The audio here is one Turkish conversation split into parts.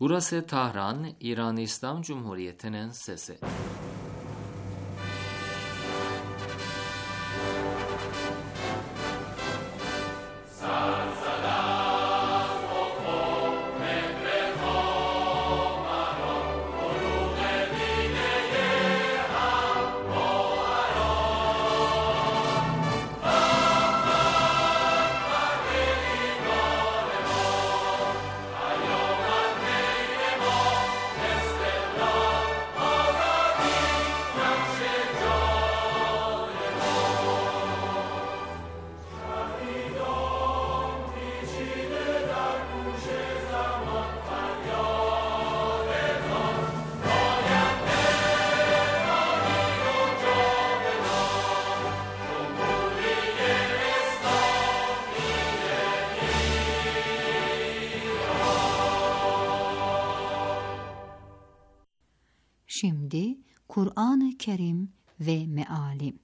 Burası Tahran, İran İslam Cumhuriyeti'nin sesi. Şimdi Kur'an-ı Kerim ve Meali.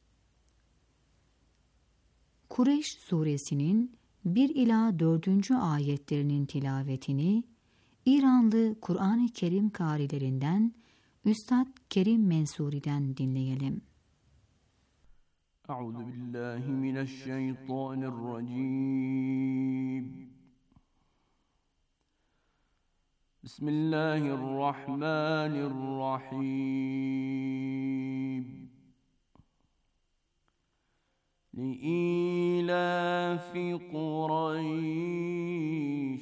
Kureyş suresinin 1 ila 4. ayetlerinin tilavetini İranlı Kur'an-ı Kerim kârilerinden Üstad Kerim Mensuri'den dinleyelim. Euzubillahimineşşeytanirracim. Bismillahirrahmanirrahim. Li'ilafi Kureyş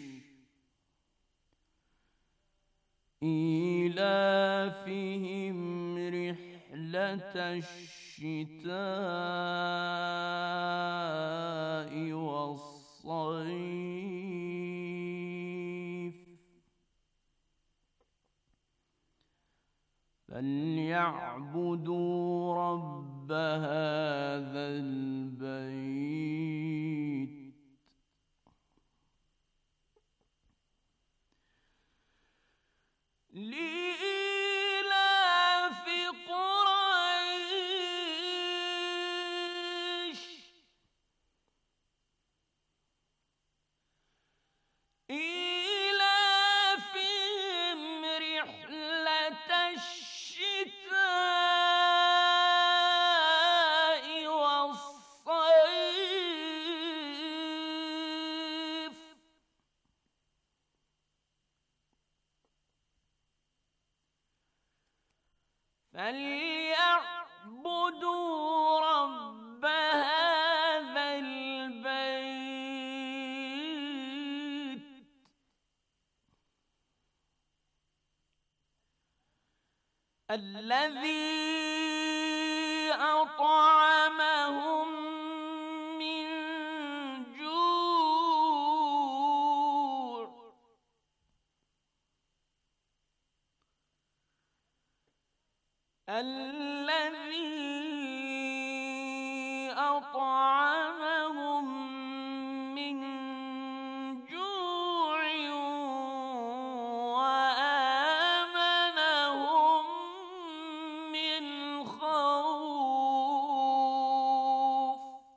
İlafihim rihleteşşitâ'i ve's-sayf فَلْيَعْبُدُوا رَبَّ هَذَا الْبَيْتِ لِإِيلَافِ قُرَيْشٍ إِيلَافِهِمْ رِحْلَةَ الشِّتَاءِ وَالصَّيْفِ فَلْيَعْبُدُوا رَبَّ هَذَا الْبَيْتِ الَّذِي أَطْعَمَهُم مِّن جُوعٍ وَآمَنَهُم مِّنْ خَوْفٍ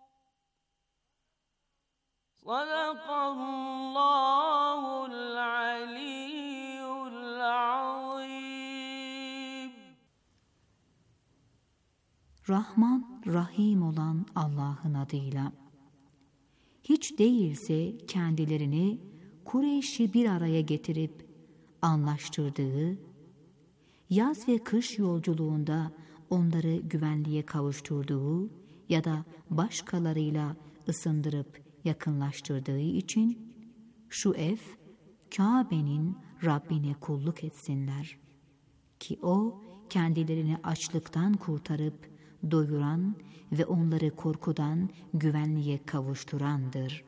صَدَقَ اللّٰهُ الْعَلِيُّ الْعَظِيمُ. Rahman, Rahim olan Allah'ın adıyla. Hiç değilse kendilerini Kureyş'i bir araya getirip anlaştırdığı, yaz ve kış yolculuğunda onları güvenliğe kavuşturduğu ya da başkalarıyla ısındırıp yakınlaştırdığı için şu ev, Kabe'nin Rabbine kulluk etsinler. Ki o kendilerini açlıktan kurtarıp doyuran ve onları korkudan güvenliğe kavuşturandır.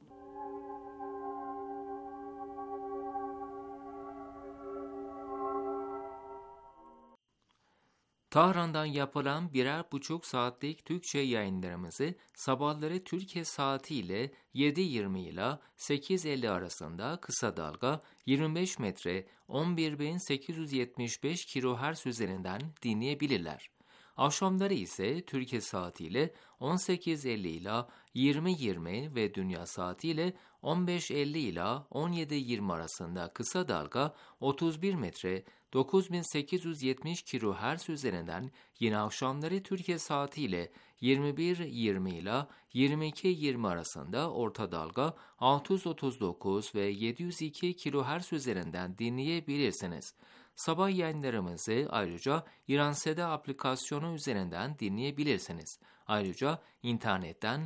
Tahran'dan yapılan 1,5 saatlik Türkçe yayınlarımızı sabahları Türkiye saatiyle 7:20 ile 8:50 arasında kısa dalga 25 metre 11.875 kHz üzerinden dinleyebilirler. Akşamları ise Türkiye saatiyle 18.50 ila 20.20 ve dünya saatiyle 15.50 ila 17.20 arasında kısa dalga 31 metre 9870 kHz üzerinden, yine akşamları Türkiye saatiyle 21.20 ila 22.20 arasında orta dalga 639 ve 702 kHz üzerinden dinleyebilirsiniz. Sabah yayınlarımızı ayrıca İranseda aplikasyonu üzerinden dinleyebilirsiniz. Ayrıca internetten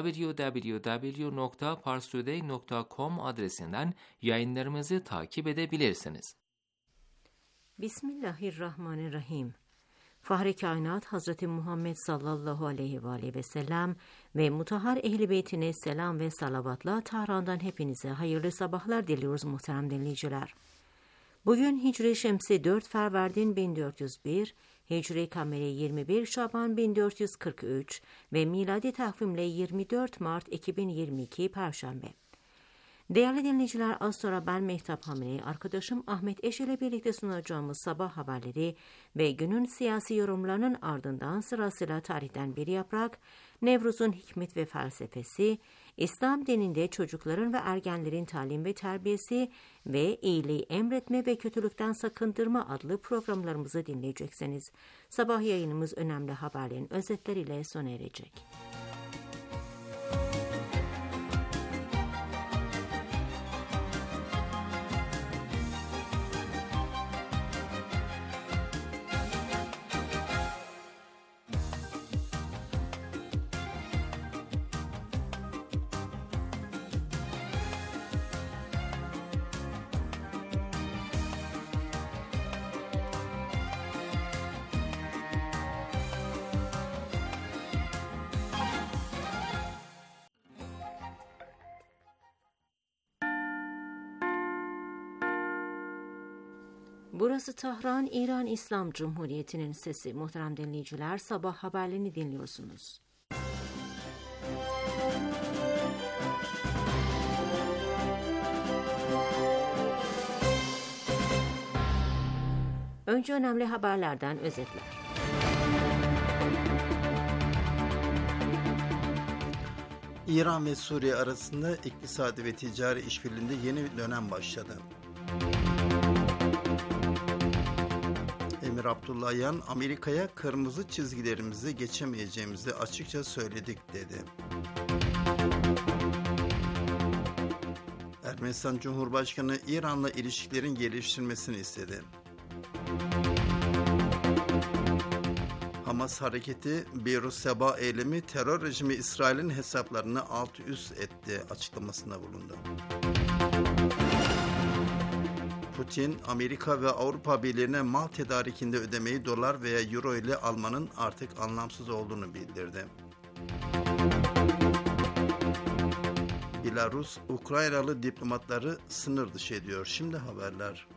www.parstoday.com adresinden yayınlarımızı takip edebilirsiniz. Bismillahirrahmanirrahim. Fahri Kainat Hazreti Muhammed sallallahu aleyhi ve aleyhi ve sellem ve mutahhar ehl-i beytine selam ve salavatla Tahran'dan hepinize hayırlı sabahlar diliyoruz muhterem dinleyiciler. Bugün Hicri Şemsi 4 Ferverdin 1401, Hicri Kameri 21 Şaban 1443 ve miladi takvimle 24 Mart 2022 Perşembe. Değerli dinleyiciler, az sonra ben Mehtap Hamine, arkadaşım Ahmet Eş ile birlikte sunacağımız sabah haberleri ve günün siyasi yorumlarının ardından sırasıyla tarihten bir yaprak, Nevruz'un hikmet ve felsefesi, İslam dininde çocukların ve ergenlerin talim ve terbiyesi ve iyiliği emretme ve kötülükten sakındırma adlı programlarımızı dinleyeceksiniz. Sabah yayınımız önemli haberlerin özetleriyle sona erecek. Burası Tahran, İran İslam Cumhuriyeti'nin sesi. Muhterem dinleyiciler, sabah haberlerini dinliyorsunuz. Önce önemli haberlerden özetler. İran ve Suriye arasında iktisadi ve ticari işbirliğinde yeni bir dönem başladı. Emir Abdullahian, Amerika'ya kırmızı çizgilerimizi geçemeyeceğimizi açıkça söyledik dedi. Ermenistan Cumhurbaşkanı İran'la ilişkilerin geliştirilmesini istedi. Hamas hareketi Beyrut Sabah eylemi terör rejimi İsrail'in hesaplarını alt üst etti açıklamasında bulundu. Putin, Amerika ve Avrupa Birliği'ne mal tedarikinde ödemeyi dolar veya euro ile almanın artık anlamsız olduğunu bildirdi. Belarus, Ukraynalı diplomatları sınır dışı ediyor. Şimdi haberler.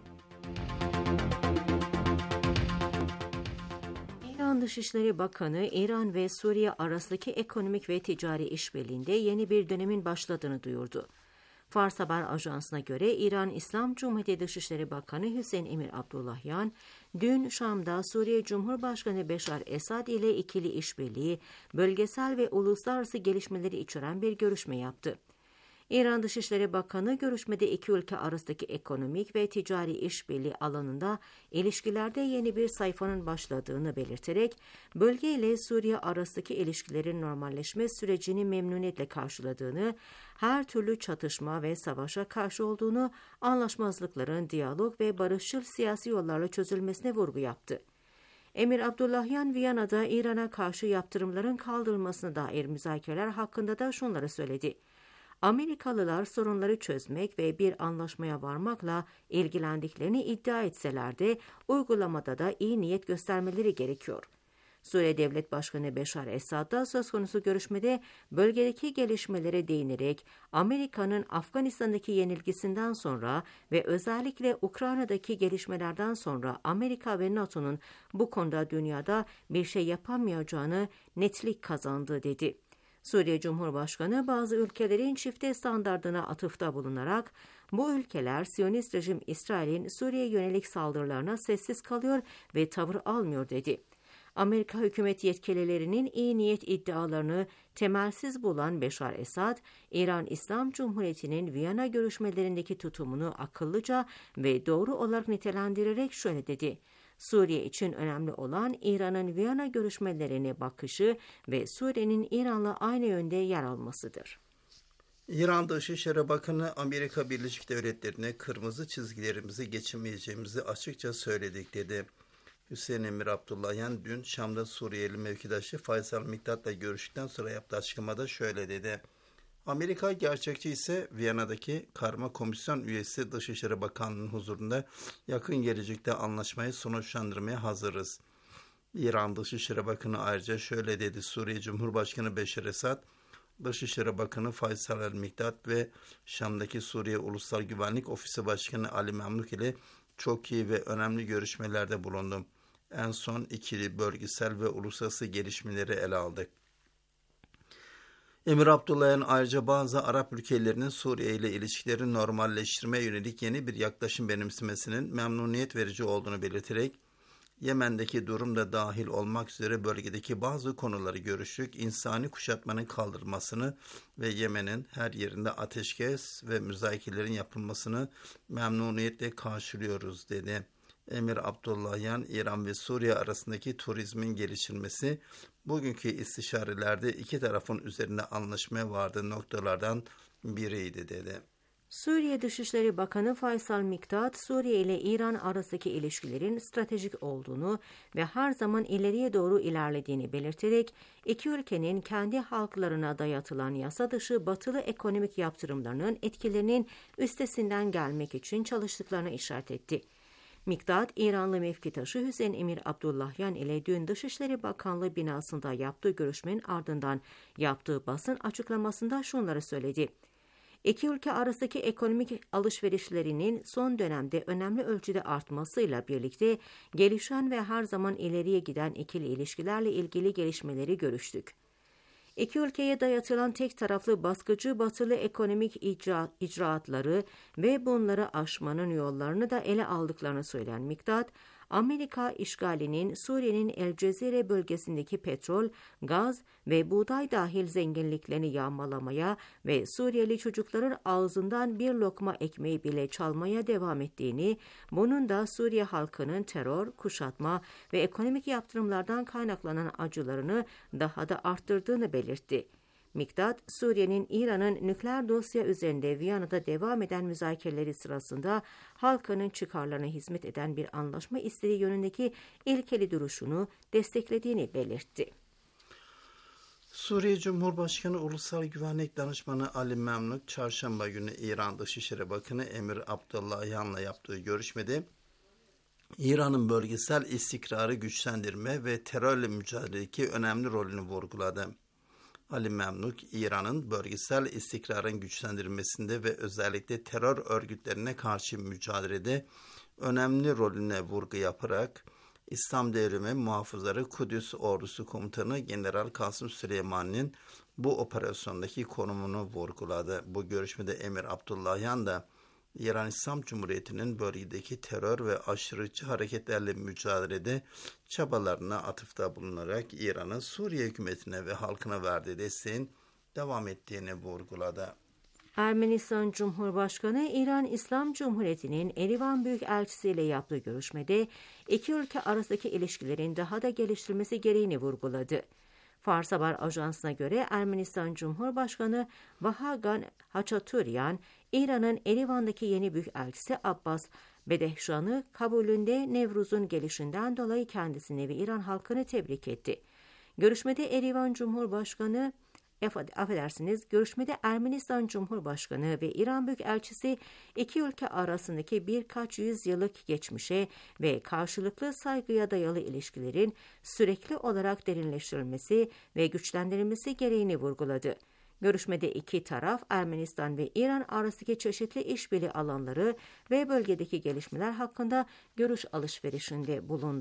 İran Dışişleri Bakanı, İran ve Suriye arasındaki ekonomik ve ticari işbirliğinde yeni bir dönemin başladığını duyurdu. Fars Haber Ajansı'na göre İran İslam Cumhuriyeti Dışişleri Bakanı Hüseyin Emir Abdullahian, dün Şam'da Suriye Cumhurbaşkanı Beşar Esad ile ikili işbirliği, bölgesel ve uluslararası gelişmeleri içeren bir görüşme yaptı. İran Dışişleri Bakanı görüşmede iki ülke arasındaki ekonomik ve ticari işbirliği alanında ilişkilerde yeni bir sayfanın başladığını belirterek, bölge ile Suriye arasındaki ilişkilerin normalleşme sürecini memnuniyetle karşıladığını, her türlü çatışma ve savaşa karşı olduğunu, anlaşmazlıkların diyalog ve barışçıl siyasi yollarla çözülmesine vurgu yaptı. Emir Abdullahian, Viyana'da İran'a karşı yaptırımların kaldırılmasına dair müzakereler hakkında da şunları söyledi. Amerikalılar sorunları çözmek ve bir anlaşmaya varmakla ilgilendiklerini iddia etseler de uygulamada da iyi niyet göstermeleri gerekiyor. Suriye Devlet Başkanı Beşar Esad da söz konusu görüşmede bölgedeki gelişmelere değinerek Amerika'nın Afganistan'daki yenilgisinden sonra ve özellikle Ukrayna'daki gelişmelerden sonra Amerika ve NATO'nun bu konuda dünyada bir şey yapamayacağını netlik kazandı dedi. Suriye Cumhurbaşkanı bazı ülkelerin çifte standardına atıfta bulunarak bu ülkeler Siyonist rejim İsrail'in Suriye'ye yönelik saldırılarına sessiz kalıyor ve tavır almıyor dedi. Amerika hükümet yetkililerinin iyi niyet iddialarını temelsiz bulan Beşar Esad, İran İslam Cumhuriyeti'nin Viyana görüşmelerindeki tutumunu akıllıca ve doğru olarak nitelendirerek şöyle dedi: Suriye için önemli olan İran'ın Viyana görüşmelerine bakışı ve Suriye'nin İran'la aynı yönde yer almasıdır. İran Dışişleri Bakanı Amerika Birleşik Devletleri'ne kırmızı çizgilerimizi geçemeyeceğimizi açıkça söyledik dedi. Hüseyin Emir Abdullahian dün Şam'da Suriyeli mevkidaşı Faysal Miktat'la görüştükten sonra yaptığı açıklamada şöyle dedi. Amerika gerçekçi ise Viyana'daki Karma Komisyon üyesi Dışişleri Bakanlığı'nın huzurunda yakın gelecekte anlaşmayı sonuçlandırmaya hazırız. İran Dışişleri Bakanı ayrıca şöyle dedi. Suriye Cumhurbaşkanı Beşar Esad, Dışişleri Bakanı Faysal el-Miktat ve Şam'daki Suriye Ulusal Güvenlik Ofisi Başkanı Ali Memluk ile çok iyi ve önemli görüşmelerde bulundum. En son ikili bölgesel ve uluslararası gelişmeleri ele aldık. Emir Abdullahian ayrıca bazı Arap ülkelerinin Suriye ile ilişkileri normalleştirmeye yönelik yeni bir yaklaşım benimsemesinin memnuniyet verici olduğunu belirterek, Yemen'deki durum da dahil olmak üzere bölgedeki bazı konuları görüştük, insani kuşatmanın kaldırılmasını ve Yemen'in her yerinde ateşkes ve müzakerelerin yapılmasını memnuniyetle karşılıyoruz dedi. Emir Abdullahian, İran ve Suriye arasındaki turizmin geliştirilmesi, bugünkü istişarelerde iki tarafın üzerinde anlaşmaya vardığı noktalardan biriydi dedi. Suriye Dışişleri Bakanı Faysal Miktat, Suriye ile İran arasındaki ilişkilerin stratejik olduğunu ve her zaman ileriye doğru ilerlediğini belirterek, iki ülkenin kendi halklarına dayatılan yasa dışı batılı ekonomik yaptırımlarının etkilerinin üstesinden gelmek için çalıştıklarını işaret etti. Miktat, İranlı mevkitaşı Hüseyin Emir Abdullahian ile dün Dışişleri Bakanlığı binasında yaptığı görüşmenin ardından yaptığı basın açıklamasında şunları söyledi. İki ülke arasındaki ekonomik alışverişlerinin son dönemde önemli ölçüde artmasıyla birlikte gelişen ve her zaman ileriye giden ikili ilişkilerle ilgili gelişmeleri görüştük. İki ülkeye dayatılan tek taraflı baskıcı batılı ekonomik icraatları ve bunları aşmanın yollarını da ele aldıklarını söyleyen Miktat, Amerika işgalinin Suriye'nin El Cezire bölgesindeki petrol, gaz ve buğday dahil zenginliklerini yağmalamaya ve Suriyeli çocukların ağzından bir lokma ekmeği bile çalmaya devam ettiğini, bunun da Suriye halkının terör, kuşatma ve ekonomik yaptırımlardan kaynaklanan acılarını daha da arttırdığını belirtti. Miktat, Suriye'nin İran'ın nükleer dosya üzerinde Viyana'da devam eden müzakereleri sırasında halkının çıkarlarına hizmet eden bir anlaşma istediği yönündeki ilkeli duruşunu desteklediğini belirtti. Suriye Cumhurbaşkanı Ulusal Güvenlik Danışmanı Ali Memluk, çarşamba günü İran Dışişleri Bakanı Emir Abdullahian'la yaptığı görüşmede, İran'ın bölgesel istikrarı güçlendirme ve terörle mücadeledeki önemli rolünü vurguladı. Ali Memluk, İran'ın bölgesel istikrarın güçlendirilmesinde ve özellikle terör örgütlerine karşı mücadelede önemli rolüne vurgu yaparak, İslam Devrimi Muhafızları Kudüs Ordusu Komutanı General Kasım Süleyman'ın bu operasyondaki konumunu vurguladı. Bu görüşmede Emir Abdullahian da İran İslam Cumhuriyeti'nin bölgedeki terör ve aşırıcı hareketlerle mücadelede çabalarına atıfta bulunarak İran'ın Suriye hükümetine ve halkına verdiği desteğin devam ettiğini vurguladı. Ermenistan Cumhurbaşkanı İran İslam Cumhuriyeti'nin Erivan Büyükelçisi ile yaptığı görüşmede iki ülke arasındaki ilişkilerin daha da geliştirilmesi gereğini vurguladı. Fars Haber Ajansı'na göre Ermenistan Cumhurbaşkanı Vahagan Haçaturyan, İran'ın Erivan'daki yeni büyükelçisi Abbas Bedehşan'ı kabulünde Nevruz'un gelişinden dolayı kendisini ve İran halkını tebrik etti. Görüşmede Görüşmede Ermenistan Cumhurbaşkanı ve İran Büyükelçisi iki ülke arasındaki birkaç yüzyıllık geçmişe ve karşılıklı saygıya dayalı ilişkilerin sürekli olarak derinleştirilmesi ve güçlendirilmesi gereğini vurguladı. Görüşmede iki taraf Ermenistan ve İran arasındaki çeşitli işbirliği alanları ve bölgedeki gelişmeler hakkında görüş alışverişinde bulundu.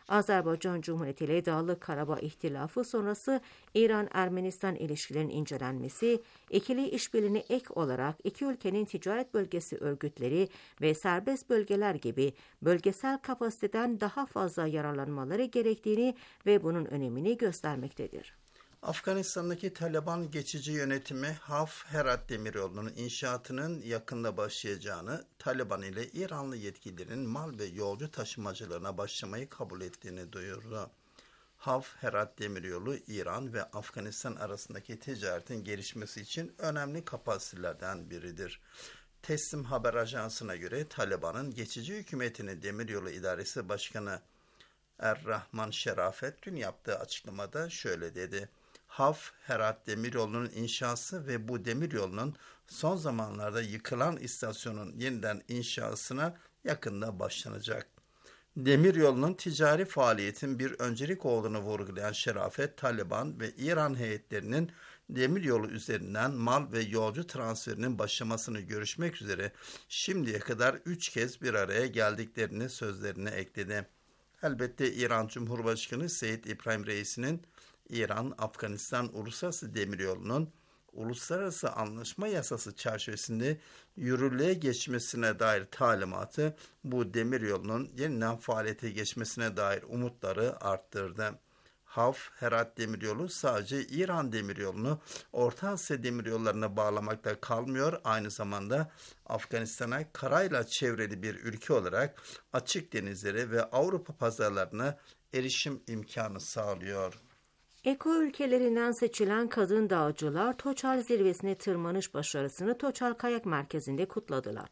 Azerbaycan Cumhuriyeti ile Dağlık Karabağ İhtilafı sonrası İran-Ermenistan ilişkilerinin incelenmesi, ikili işbirliğine ek olarak iki ülkenin ticaret bölgesi örgütleri ve serbest bölgeler gibi bölgesel kapasiteden daha fazla yararlanmaları gerektiğini ve bunun önemini göstermektedir. Afganistan'daki Taliban geçici yönetimi Haf-Herat demiryolunun inşaatının yakında başlayacağını, Taliban ile İranlı yetkililerin mal ve yolcu taşımacılarına başlamayı kabul ettiğini duyurdu. Haf-Herat demiryolu İran ve Afganistan arasındaki ticaretin gelişmesi için önemli kapasitelerden biridir. Teslim Haber Ajansı'na göre Taliban'ın geçici hükümetinin demiryolu idaresi başkanı Er-Rahman Şerafet dün yaptığı açıklamada şöyle dedi. Haf-Herat demiryolunun inşası ve bu demiryolunun son zamanlarda yıkılan istasyonun yeniden inşasına yakında başlanacak. Demiryolunun ticari faaliyetin bir öncelik olduğunu vurgulayan Şerafet, Taliban ve İran heyetlerinin demiryolu üzerinden mal ve yolcu transferinin başlamasını görüşmek üzere şimdiye kadar 3 kez bir araya geldiklerini sözlerine ekledi. Elbette İran Cumhurbaşkanı Seyyid İbrahim Reis'inin İran-Afganistan Uluslararası Demiryolu'nun Uluslararası Anlaşma Yasası çerçevesinde yürürlüğe geçmesine dair talimatı bu demiryolunun yeniden faaliyete geçmesine dair umutları arttırdı. Haf-Herat demiryolu sadece İran demiryolunu Orta Asya demiryollarına bağlamakta kalmıyor, aynı zamanda Afganistan'a karayla çevrili bir ülke olarak açık denizlere ve Avrupa pazarlarına erişim imkanı sağlıyor. ECO ülkelerinden seçilen kadın dağcılar Toçal zirvesine tırmanış başarısını Toçal Kayak Merkezi'nde kutladılar.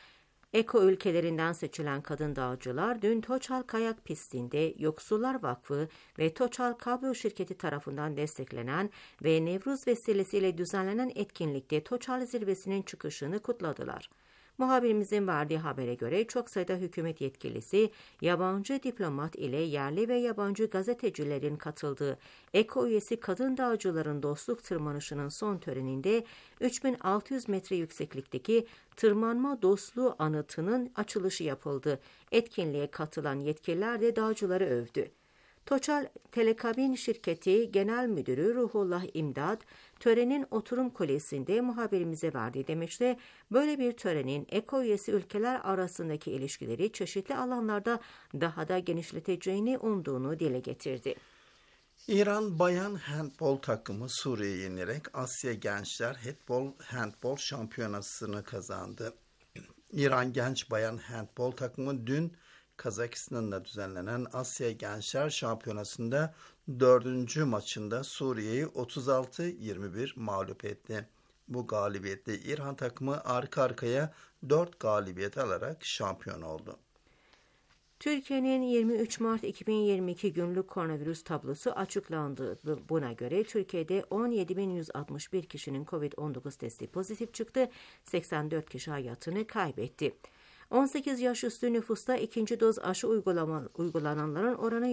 ECO ülkelerinden seçilen kadın dağcılar dün Toçal Kayak Pisti'nde Yoksullar Vakfı ve Toçal Kablo Şirketi tarafından desteklenen ve Nevruz vesilesiyle düzenlenen etkinlikte Toçal zirvesinin çıkışını kutladılar. Muhabirimizin verdiği habere göre çok sayıda hükümet yetkilisi, yabancı diplomat ile yerli ve yabancı gazetecilerin katıldığı ECO üyesi kadın dağcıların dostluk tırmanışının son töreninde 3600 metre yükseklikteki tırmanma dostluğu anıtının açılışı yapıldı. Etkinliğe katılan yetkililer de dağcıları övdü. Toçal Telekabin Şirketi Genel Müdürü Ruhullah İmdad, törenin oturum kulesinde muhabirimize verdiği demeçte böyle bir törenin ECO üyesi ülkeler arasındaki ilişkileri çeşitli alanlarda daha da genişleteceğini umduğunu dile getirdi. İran bayan handbol takımı Suriye'yi yenerek Asya Gençler Handbol Şampiyonası'nı kazandı. İran genç bayan handbol takımı dün Kazakistan'da düzenlenen Asya Gençler Şampiyonası'nda 4. maçında Suriye'yi 36-21 mağlup etti. Bu galibiyetle İran takımı arka arkaya 4 galibiyet alarak şampiyon oldu. Türkiye'nin 23 Mart 2022 günlük koronavirüs tablosu açıklandı. Buna göre Türkiye'de 17.161 kişinin COVID-19 testi pozitif çıktı, 84 kişi hayatını kaybetti. 18 yaş üstü nüfusta ikinci doz aşı uygulananların oranı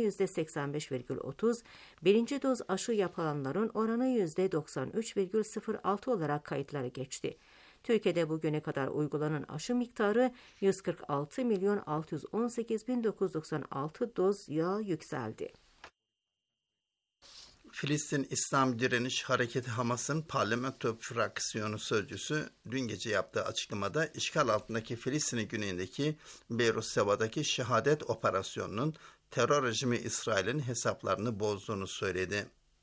%85,30, birinci doz aşı yapılanların oranı %93,06 olarak kayıtlara geçti. Türkiye'de bugüne kadar uygulanan aşı miktarı 146.618.996 doza yükseldi. Filistin İslam Direniş Hareketi Hamas'ın parlamento fraksiyonu sözcüsü dün gece yaptığı açıklamada işgal altındaki Filistin'in güneyindeki Beyrut Seba'daki şehadet operasyonunun terör rejimi İsrail'in hesaplarını bozduğunu söyledi.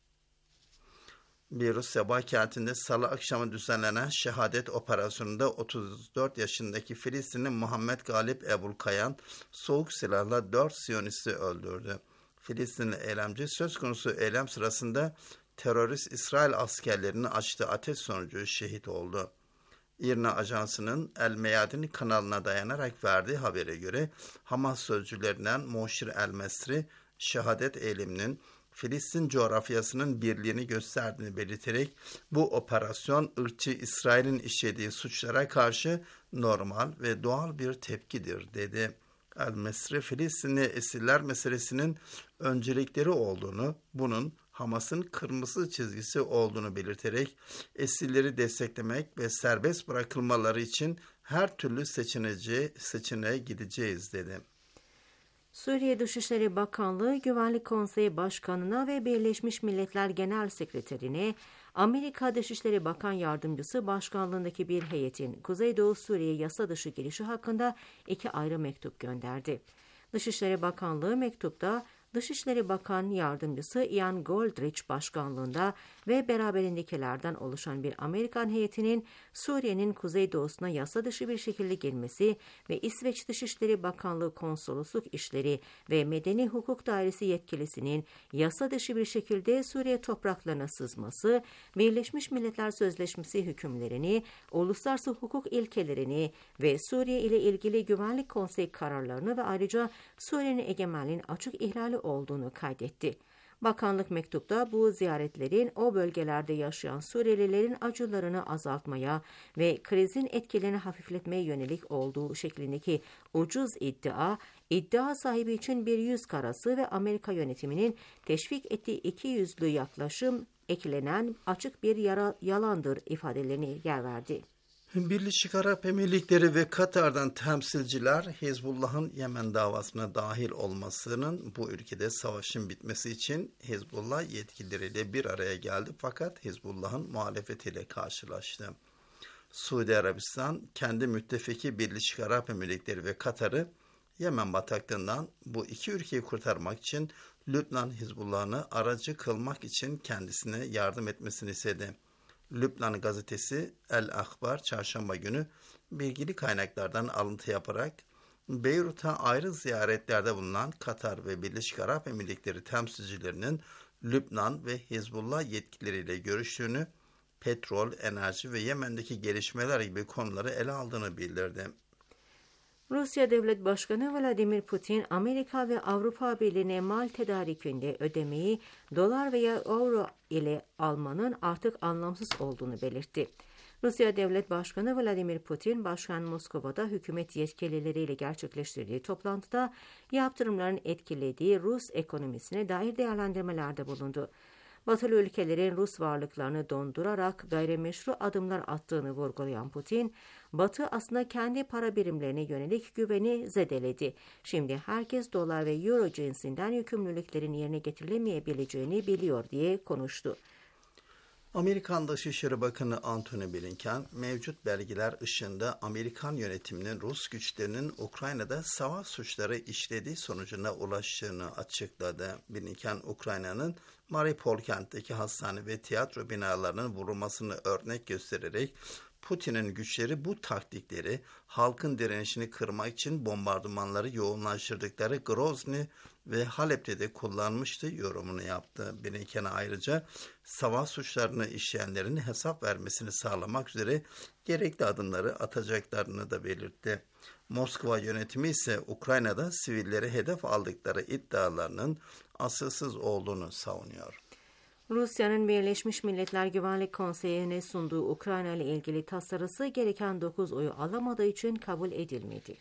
Beyrut Seba kentinde salı akşamı düzenlenen şehadet operasyonunda 34 yaşındaki Filistinli Muhammed Galip Ebulkayan soğuk silahla 4 Siyonist'i öldürdü. Filistinli eylemci söz konusu eylem sırasında terörist İsrail askerlerinin açtığı ateş sonucu şehit oldu. İRNA Ajansı'nın El Meyadin kanalına dayanarak verdiği habere göre Hamas sözcülerinden Moşir El-Mesri şehadet eyleminin Filistin coğrafyasının birliğini gösterdiğini belirterek bu operasyon ırkçı İsrail'in işlediği suçlara karşı normal ve doğal bir tepkidir dedi. El-Mesri, Filistinli esirler meselesinin öncelikleri olduğunu, bunun Hamas'ın kırmızı çizgisi olduğunu belirterek esirleri desteklemek ve serbest bırakılmaları için her türlü seçeneğe gideceğiz dedi. Suriye Dışişleri Bakanlığı, Güvenlik Konseyi Başkanı'na ve Birleşmiş Milletler Genel Sekreterine Amerika Dışişleri Bakan Yardımcısı başkanlığındaki bir heyetin Kuzeydoğu Suriye yasa dışı girişi hakkında 2 ayrı mektup gönderdi. Dışişleri Bakanlığı mektupta Dışişleri Bakan Yardımcısı Ian Goldrich başkanlığında ve beraberindekilerden oluşan bir Amerikan heyetinin Suriye'nin kuzeydoğusuna yasa dışı bir şekilde girmesi ve İsveç Dışişleri Bakanlığı Konsolosluk İşleri ve Medeni Hukuk Dairesi yetkilisinin yasa dışı bir şekilde Suriye topraklarına sızması, Birleşmiş Milletler Sözleşmesi hükümlerini, uluslararası hukuk ilkelerini ve Suriye ile ilgili Güvenlik Konseyi kararlarını ve ayrıca Suriye'nin egemenliğinin açık ihlali olduğunu kaydetti. Bakanlık mektupta bu ziyaretlerin o bölgelerde yaşayan Suriyelilerin acılarını azaltmaya ve krizin etkilerini hafifletmeye yönelik olduğu şeklindeki ucuz iddia sahibi için bir yüz karası ve Amerika yönetiminin teşvik ettiği ikiyüzlü yaklaşım eklenen açık bir yalandır ifadelerine yer verdi. Birleşik Arap Emirlikleri ve Katar'dan temsilciler Hizbullah'ın Yemen davasına dahil olmasının bu ülkede savaşın bitmesi için Hizbullah yetkilileriyle bir araya geldi fakat Hizbullah'ın muhalefetiyle karşılaştı. Suudi Arabistan kendi müttefiki Birleşik Arap Emirlikleri ve Katar'ı Yemen bataklığından bu 2 ülkeyi kurtarmak için Lübnan Hizbullah'ını aracı kılmak için kendisine yardım etmesini istedi. Lübnan gazetesi El Akhbar çarşamba günü bilgili kaynaklardan alıntı yaparak Beyrut'a ayrı ziyaretlerde bulunan Katar ve Birleşik Arap Emirlikleri temsilcilerinin Lübnan ve Hizbullah yetkilileriyle görüştüğünü, petrol, enerji ve Yemen'deki gelişmeler gibi konuları ele aldığını bildirdi. Rusya Devlet Başkanı Vladimir Putin, Amerika ve Avrupa Birliği'ne mal tedarikinde ödemeyi dolar veya euro ile almanın artık anlamsız olduğunu belirtti. Rusya Devlet Başkanı Vladimir Putin, Başkan Moskova'da hükümet yetkilileriyle gerçekleştirdiği toplantıda yaptırımların etkilediği Rus ekonomisine dair değerlendirmelerde bulundu. Batılı ülkelerin Rus varlıklarını dondurarak gayrimeşru adımlar attığını vurgulayan Putin, Batı aslında kendi para birimlerine yönelik güveni zedeledi. Şimdi herkes dolar ve euro cinsinden yükümlülüklerin yerine getirilemeyebileceğini biliyor diye konuştu. Amerikan Dışişleri Bakanı Antony Blinken, mevcut belgeler ışığında Amerikan yönetiminin Rus güçlerinin Ukrayna'da savaş suçları işlediği sonucuna ulaştığını açıkladı. Blinken, Ukrayna'nın Mariupol kentteki hastane ve tiyatro binalarının vurulmasını örnek göstererek Putin'in güçleri bu taktikleri halkın direnişini kırmak için bombardımanları yoğunlaştırdıkları Grozny ve Halep'te de kullanmıştı yorumunu yaptı. Blinken ayrıca savaş suçlarını işleyenlerin hesap vermesini sağlamak üzere gerekli adımları atacaklarını da belirtti. Moskova yönetimi ise Ukrayna'da sivilleri hedef aldıkları iddialarının asılsız olduğunu savunuyor. Rusya'nın Birleşmiş Milletler Güvenlik Konseyi'ne sunduğu Ukrayna ile ilgili tasarısı gereken 9 oyu alamadığı için kabul edilmedi.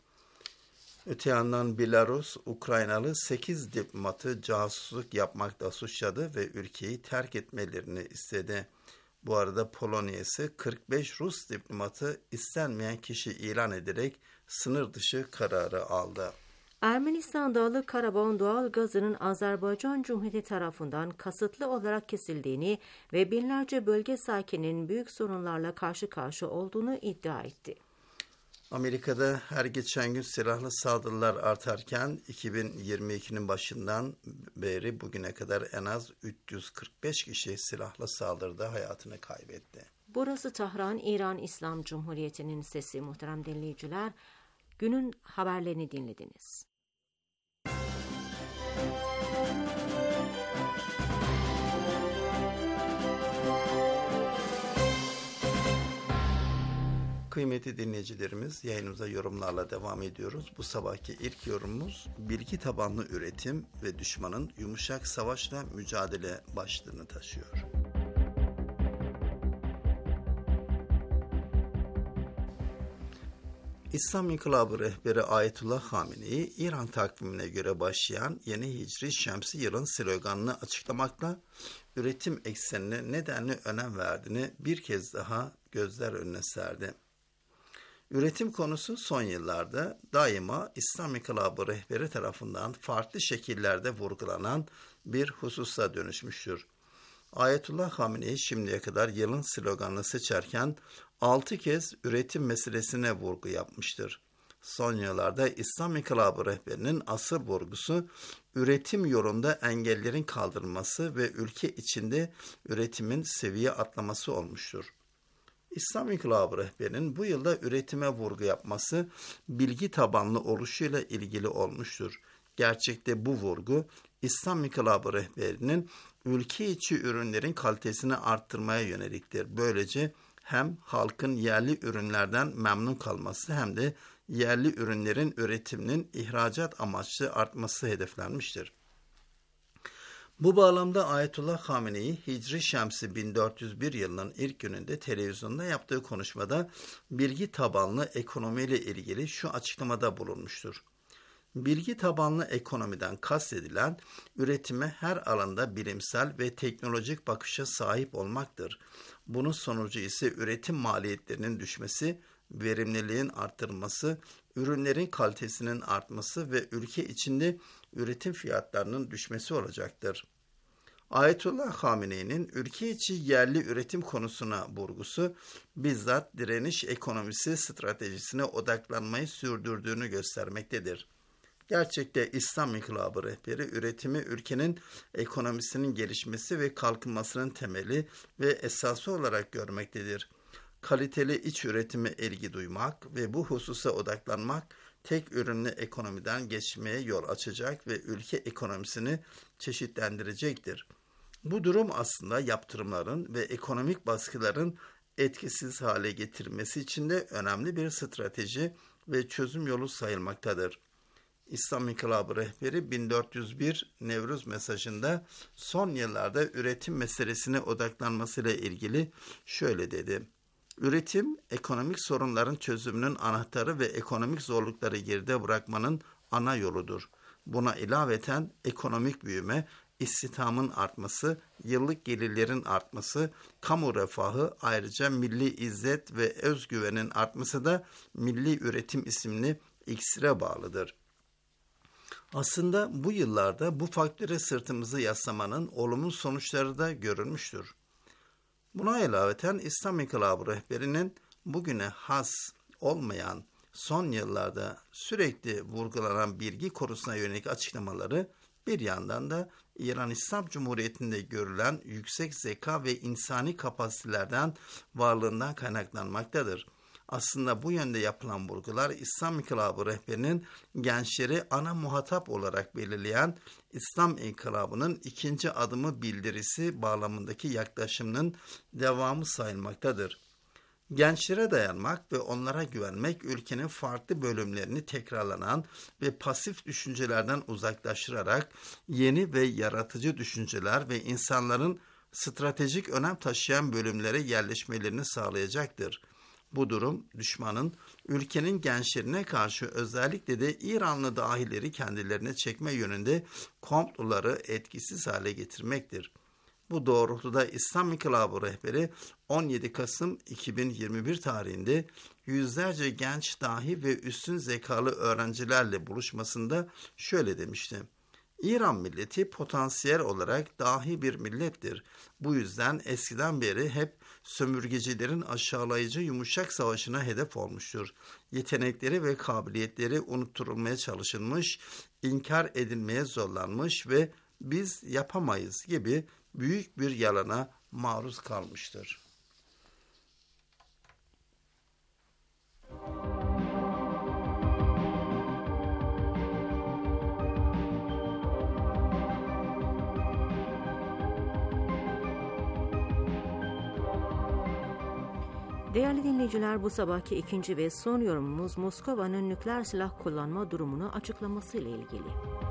Öte yandan Belarus, Ukraynalı 8 diplomatı casusluk yapmakla suçladı ve ülkeyi terk etmelerini istedi. Bu arada Polonya ise 45 Rus diplomatı istenmeyen kişi ilan ederek sınır dışı kararı aldı. Ermenistan Dağlık Karabağ doğal gazının Azerbaycan Cumhuriyeti tarafından kasıtlı olarak kesildiğini ve binlerce bölge sakininin büyük sorunlarla karşı karşıya olduğunu iddia etti. Amerika'da her geçen gün silahlı saldırılar artarken 2022'nin başından beri bugüne kadar en az 345 kişi silahlı saldırıda hayatını kaybetti. Burası Tahran, İran İslam Cumhuriyeti'nin sesi. Muhterem dinleyiciler, günün haberlerini dinlediniz. Kıymetli dinleyicilerimiz, yayınımıza yorumlarla devam ediyoruz. Bu sabahki ilk yorumumuz bilgi tabanlı üretim ve düşmanın yumuşak savaşla mücadele başlığını taşıyor. İslam İnkılabı rehberi Ayetullah Hamenei, İran takvimine göre başlayan yeni Hicri Şemsi yılın sloganını açıklamakla üretim eksenine nedenli önem verdiğini bir kez daha gözler önüne serdi. Üretim konusu son yıllarda daima İslam İnkılabı rehberi tarafından farklı şekillerde vurgulanan bir hususa dönüşmüştür. Ayetullah Hamenei şimdiye kadar yılın sloganını seçerken 6 kez üretim meselesine vurgu yapmıştır. Son yıllarda İslam İnkılabı rehberinin asıl vurgusu üretim yolunda engellerin kaldırılması ve ülke içinde üretimin seviye atlaması olmuştur. İslam İnkılabı rehberinin bu yılda üretime vurgu yapması bilgi tabanlı oluşuyla ilgili olmuştur. Gerçekte bu vurgu İslam İnkılabı rehberinin ülke içi ürünlerin kalitesini arttırmaya yöneliktir. Böylece hem halkın yerli ürünlerden memnun kalması hem de yerli ürünlerin üretiminin ihracat amaçlı artması hedeflenmiştir. Bu bağlamda Ayetullah Hamenei Hicri Şemsi 1401 yılının ilk gününde televizyonda yaptığı konuşmada bilgi tabanlı ekonomiyle ilgili şu açıklamada bulunmuştur. Bilgi tabanlı ekonomiden kastedilen üretime her alanda bilimsel ve teknolojik bakışa sahip olmaktır. Bunun sonucu ise üretim maliyetlerinin düşmesi, verimliliğin arttırılması, ürünlerin kalitesinin artması ve ülke içinde üretim fiyatlarının düşmesi olacaktır. Ayetullah Hamenei'nin ülke içi yerli üretim konusuna vurgusu bizzat direniş ekonomisi stratejisine odaklanmayı sürdürdüğünü göstermektedir. Gerçekte İslam İnkılabı rehberi üretimi ülkenin ekonomisinin gelişmesi ve kalkınmasının temeli ve esası olarak görmektedir. Kaliteli iç üretime ilgi duymak ve bu hususa odaklanmak tek ürünlü ekonomiden geçmeye yol açacak ve ülke ekonomisini çeşitlendirecektir. Bu durum aslında yaptırımların ve ekonomik baskıların etkisiz hale getirilmesi için de önemli bir strateji ve çözüm yolu sayılmaktadır. İslam İnkılabı rehberi 1401 Nevruz mesajında son yıllarda üretim meselesine odaklanmasıyla ilgili şöyle dedi. Üretim, ekonomik sorunların çözümünün anahtarı ve ekonomik zorlukları geride bırakmanın ana yoludur. Buna ilaveten ekonomik büyüme, istihdamın artması, yıllık gelirlerin artması, kamu refahı, ayrıca milli izzet ve özgüvenin artması da milli üretim isimli iksire bağlıdır. Aslında bu yıllarda bu faktöre sırtımızı yaslamanın olumlu sonuçları da görülmüştür. Buna ilaveten İslam İnkılabı rehberinin bugüne has olmayan son yıllarda sürekli vurgulanan bilgi konusuna yönelik açıklamaları bir yandan da İran İslam Cumhuriyeti'nde görülen yüksek zeka ve insani kapasitelerden varlığından kaynaklanmaktadır. Aslında bu yönde yapılan vurgular İslam İnkılabı rehberinin gençleri ana muhatap olarak belirleyen İslam İnkılabı'nın ikinci adımı bildirisi bağlamındaki yaklaşımının devamı sayılmaktadır. Gençlere dayanmak ve onlara güvenmek ülkenin farklı bölümlerini tekrarlanan ve pasif düşüncelerden uzaklaştırarak yeni ve yaratıcı düşünceler ve insanların stratejik önem taşıyan bölümlere yerleşmelerini sağlayacaktır. Bu durum düşmanın ülkenin gençlerine karşı özellikle de İranlı dahileri kendilerine çekme yönünde komploları etkisiz hale getirmektir. Bu doğrultuda İslam İnkılabı rehberi 17 Kasım 2021 tarihinde yüzlerce genç dahi ve üstün zekalı öğrencilerle buluşmasında şöyle demişti. İran milleti potansiyel olarak dahi bir millettir. Bu yüzden eskiden beri hep sömürgecilerin aşağılayıcı yumuşak savaşına hedef olmuştur. Yetenekleri ve kabiliyetleri unutturulmaya çalışılmış, inkar edilmeye zorlanmış ve biz yapamayız gibi büyük bir yalana maruz kalmıştır. Değerli dinleyiciler, bu sabahki ikinci ve son yorumumuz Moskova'nın nükleer silah kullanma durumunu açıklaması ile ilgili.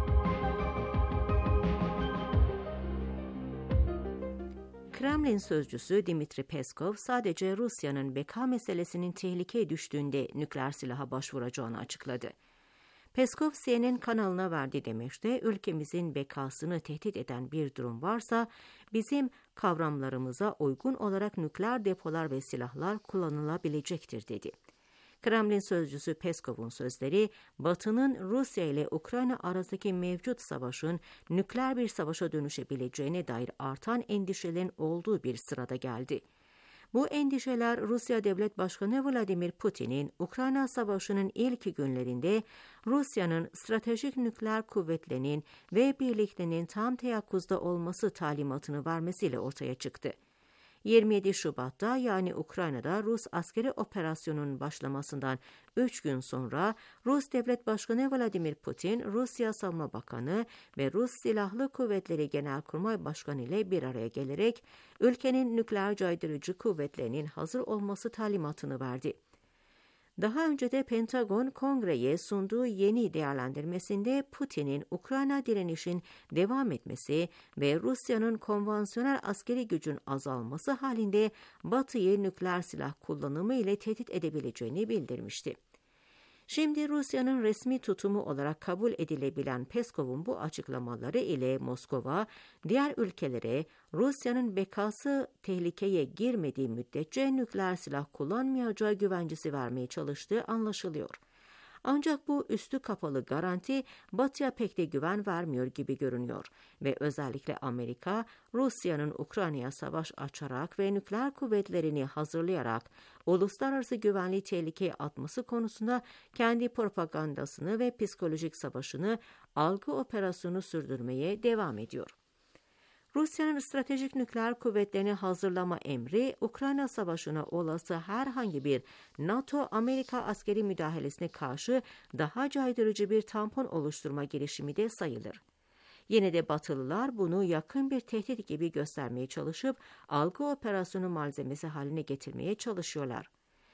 Kremlin sözcüsü Dmitri Peskov sadece Rusya'nın beka meselesinin tehlikeye düştüğünde nükleer silaha başvuracağını açıkladı. Peskov CNN kanalına verdiği demeçte ülkemizin bekasını tehdit eden bir durum varsa bizim kavramlarımıza uygun olarak nükleer depolar ve silahlar kullanılabilecektir dedi. Kremlin sözcüsü Peskov'un sözleri, Batı'nın Rusya ile Ukrayna arasındaki mevcut savaşın nükleer bir savaşa dönüşebileceğine dair artan endişelerin olduğu bir sırada geldi. Bu endişeler Rusya Devlet Başkanı Vladimir Putin'in Ukrayna Savaşı'nın ilk günlerinde Rusya'nın stratejik nükleer kuvvetlerinin ve birliklerinin tam teyakkuzda olması talimatını vermesiyle ortaya çıktı. 27 Şubat'ta yani Ukrayna'da Rus askeri operasyonunun başlamasından 3 gün sonra Rus Devlet Başkanı Vladimir Putin, Rusya Savunma Bakanı ve Rus Silahlı Kuvvetleri Genelkurmay Başkanı ile bir araya gelerek ülkenin nükleer caydırıcı kuvvetlerinin hazır olması talimatını verdi. Daha önce de Pentagon Kongre'ye sunduğu yeni değerlendirmesinde Putin'in Ukrayna direnişin devam etmesi ve Rusya'nın konvansiyonel askeri gücün azalması halinde Batı'yı nükleer silah kullanımı ile tehdit edebileceğini bildirmişti. Şimdi Rusya'nın resmi tutumu olarak kabul edilebilen Peskov'un bu açıklamaları ile Moskova, diğer ülkelere Rusya'nın bekası tehlikeye girmediği müddetçe nükleer silah kullanmayacağı güvencesi vermeye çalıştığı anlaşılıyor. Ancak bu üstü kapalı garanti Batı'ya pek de güven vermiyor gibi görünüyor ve özellikle Amerika, Rusya'nın Ukrayna'ya savaş açarak ve nükleer kuvvetlerini hazırlayarak uluslararası güvenliği tehlikeye atması konusunda kendi propagandasını ve psikolojik savaşını, algı operasyonu sürdürmeye devam ediyor. Rusya'nın stratejik nükleer kuvvetlerini hazırlama emri, Ukrayna Savaşı'na olası herhangi bir NATO-Amerika askeri müdahalesine karşı daha caydırıcı bir tampon oluşturma girişimi de sayılır. Yine de Batılılar bunu yakın bir tehdit gibi göstermeye çalışıp algı operasyonu malzemesi haline getirmeye çalışıyorlar.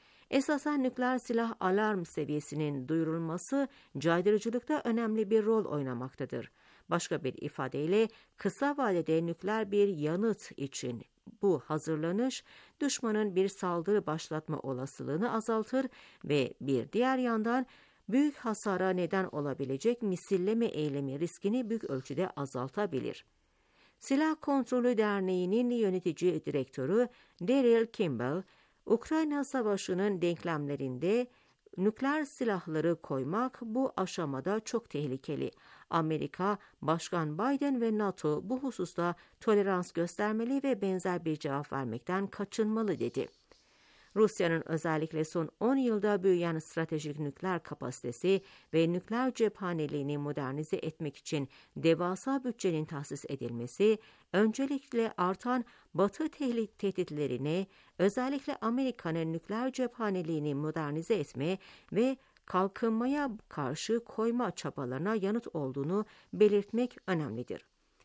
Esasen nükleer silah alarm seviyesinin duyurulması caydırıcılıkta önemli bir rol oynamaktadır. Başka bir ifadeyle kısa vadede nükleer bir yanıt için bu hazırlanış düşmanın bir saldırı başlatma olasılığını azaltır ve bir diğer yandan büyük hasara neden olabilecek misilleme eylemi riskini büyük ölçüde azaltabilir. Silah Kontrolü Derneği'nin yönetici direktörü Daryl Kimball, Ukrayna Savaşı'nın denklemlerinde nükleer silahları koymak bu aşamada çok tehlikeli. Amerika, Başkan Biden ve NATO bu hususta tolerans göstermeli ve benzer bir cevap vermekten kaçınmalı dedi. Rusya'nın özellikle son 10 yılda büyüyen stratejik nükleer kapasitesi ve nükleer cephaneliğini modernize etmek için devasa bütçenin tahsis edilmesi, öncelikle artan Batı tehditlerine, özellikle Amerika'nın nükleer cephaneliğini modernize etme ve kalkınmaya karşı koyma çabalarına yanıt olduğunu belirtmek önemlidir.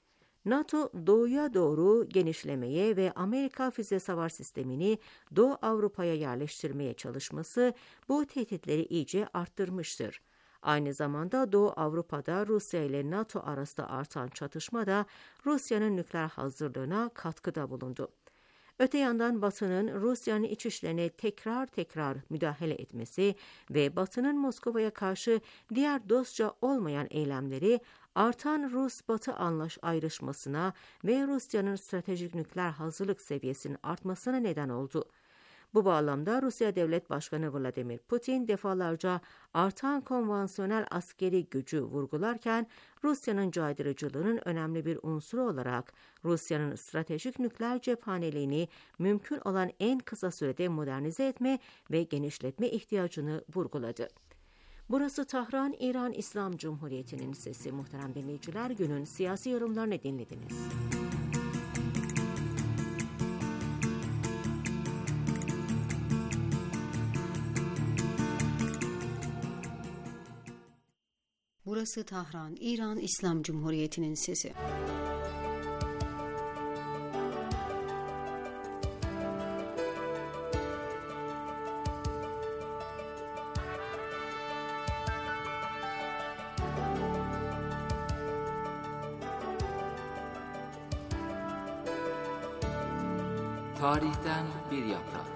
NATO doğuya doğru genişlemeye ve Amerika füze savar sistemini Doğu Avrupa'ya yerleştirmeye çalışması bu tehditleri iyice arttırmıştır. Aynı zamanda Doğu Avrupa'da Rusya ile NATO arasında artan çatışma da Rusya'nın nükleer hazırlığına katkıda bulundu. Öte yandan Batı'nın Rusya'nın iç işlerine tekrar müdahale etmesi ve Batı'nın Moskova'ya karşı diğer dostça olmayan eylemleri artan Rus-Batı ayrışmasına ve Rusya'nın stratejik nükleer hazırlık seviyesinin artmasına neden oldu. Bu bağlamda Rusya Devlet Başkanı Vladimir Putin defalarca artan konvansiyonel askeri gücü vurgularken Rusya'nın caydırıcılığının önemli bir unsuru olarak Rusya'nın stratejik nükleer cephaneliğini mümkün olan en kısa sürede modernize etme ve genişletme ihtiyacını vurguladı. Burası Tahran, İran İslam Cumhuriyeti'nin sesi. Muhterem dinleyiciler, günün siyasi yorumlarını dinlediniz. Burası Tahran, İran İslam Cumhuriyeti'nin sesi. Tarihten bir yaprak.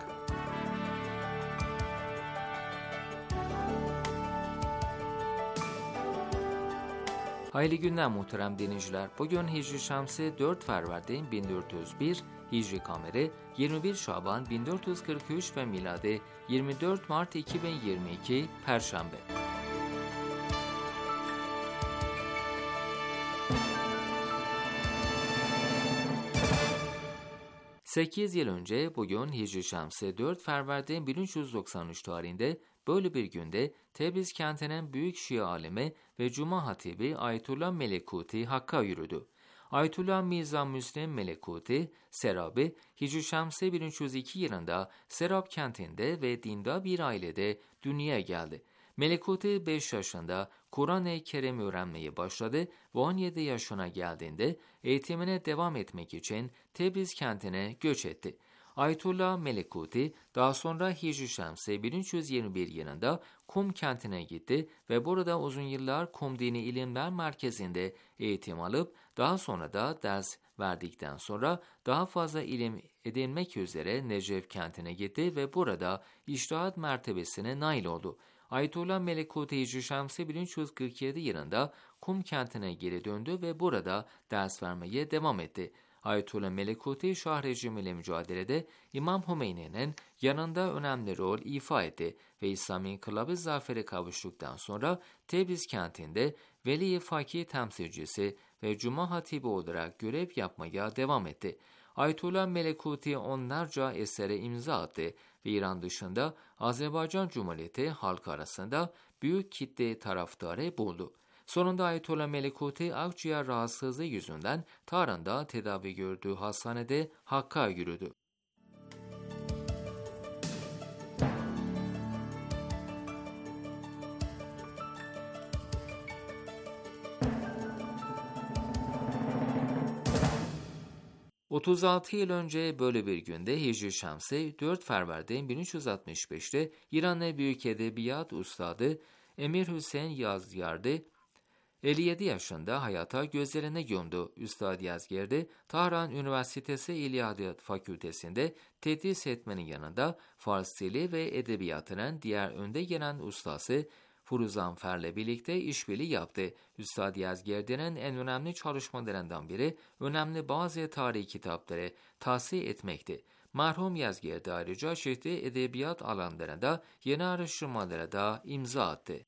Hayırlı günler muhterem dinleyiciler. Bugün Hicri Şemsi 4 Fərvərdin 1401, Hicri kameri 21 Şaban 1443 ve miladi 24 Mart 2022 Perşembe. Sekiz yıl önce bugün Hicri Şemsi 4 Fevri'de 1393 tarihinde böyle bir günde Tebriz kentinin büyük Şia alimi ve Cuma hatibi Ayetullah Melekuti Hakk'a yürüdü. Ayetullah Mirza Müslim Melekuti, Serab'ı Hicri Şemsi 1302 yılında Serab kentinde ve dindar bir ailede dünyaya geldi. Melekuti 5 yaşında Kur'an-ı Kerim öğrenmeye başladı ve 17 yaşına geldiğinde eğitimine devam etmek için Tebriz kentine göç etti. Ayetullah Melekuti daha sonra Hicri Şemsi 1321 yılında Kum kentine gitti ve burada uzun yıllar Kum Dini İlimler Merkezi'nde eğitim alıp daha sonra da ders verdikten sonra daha fazla ilim edinmek üzere Necef kentine gitti ve burada içtihat mertebesine nail oldu. Ayetullah Melekuti Hicri Şemsi 1347 yılında Kum kentine geri döndü ve burada ders vermeye devam etti. Ayetullah Melekuti Şah rejimiyle mücadelede İmam Hümeyni'nin yanında önemli rol ifa etti ve İslami İnkılabı zafere kavuştuktan sonra Tebriz kentinde Veli-i Fakih temsilcisi ve Cuma hatibi olarak görev yapmaya devam etti. Ayetullah Melekuti onlarca esere imza attı ve İran dışında Azerbaycan Cumhuriyeti halkı arasında büyük kitle taraftarı buldu. Sonunda Ayetullah Melekuti akciğer rahatsızlığı yüzünden Tahran'da tedavi gördüğü hastanede Hakk'a yürüdü. ...36 yıl önce böyle bir günde Hicri Şemsi 4 Fevri'de 1365'te İranlı büyük edebiyat ustadı Emir Hüseyin Yazgirdi 57 yaşında hayata gözlerine gömdü. Üstad Yazgirdi, Tahran Üniversitesi İlahiyat Fakültesi'nde tedris etmenin yanında Fars dili ve edebiyatının diğer önde gelen ustası Firuzanfer'le birlikte işbirliği yaptı. Üstad Yazgirdi'nin en önemli çalışmalarından biri önemli bazı tarihi kitapları tahsis etmekti. Merhum Yazgirdi ayrıca çeşitli edebiyat alanlarında yeni araştırmalara da imza attı.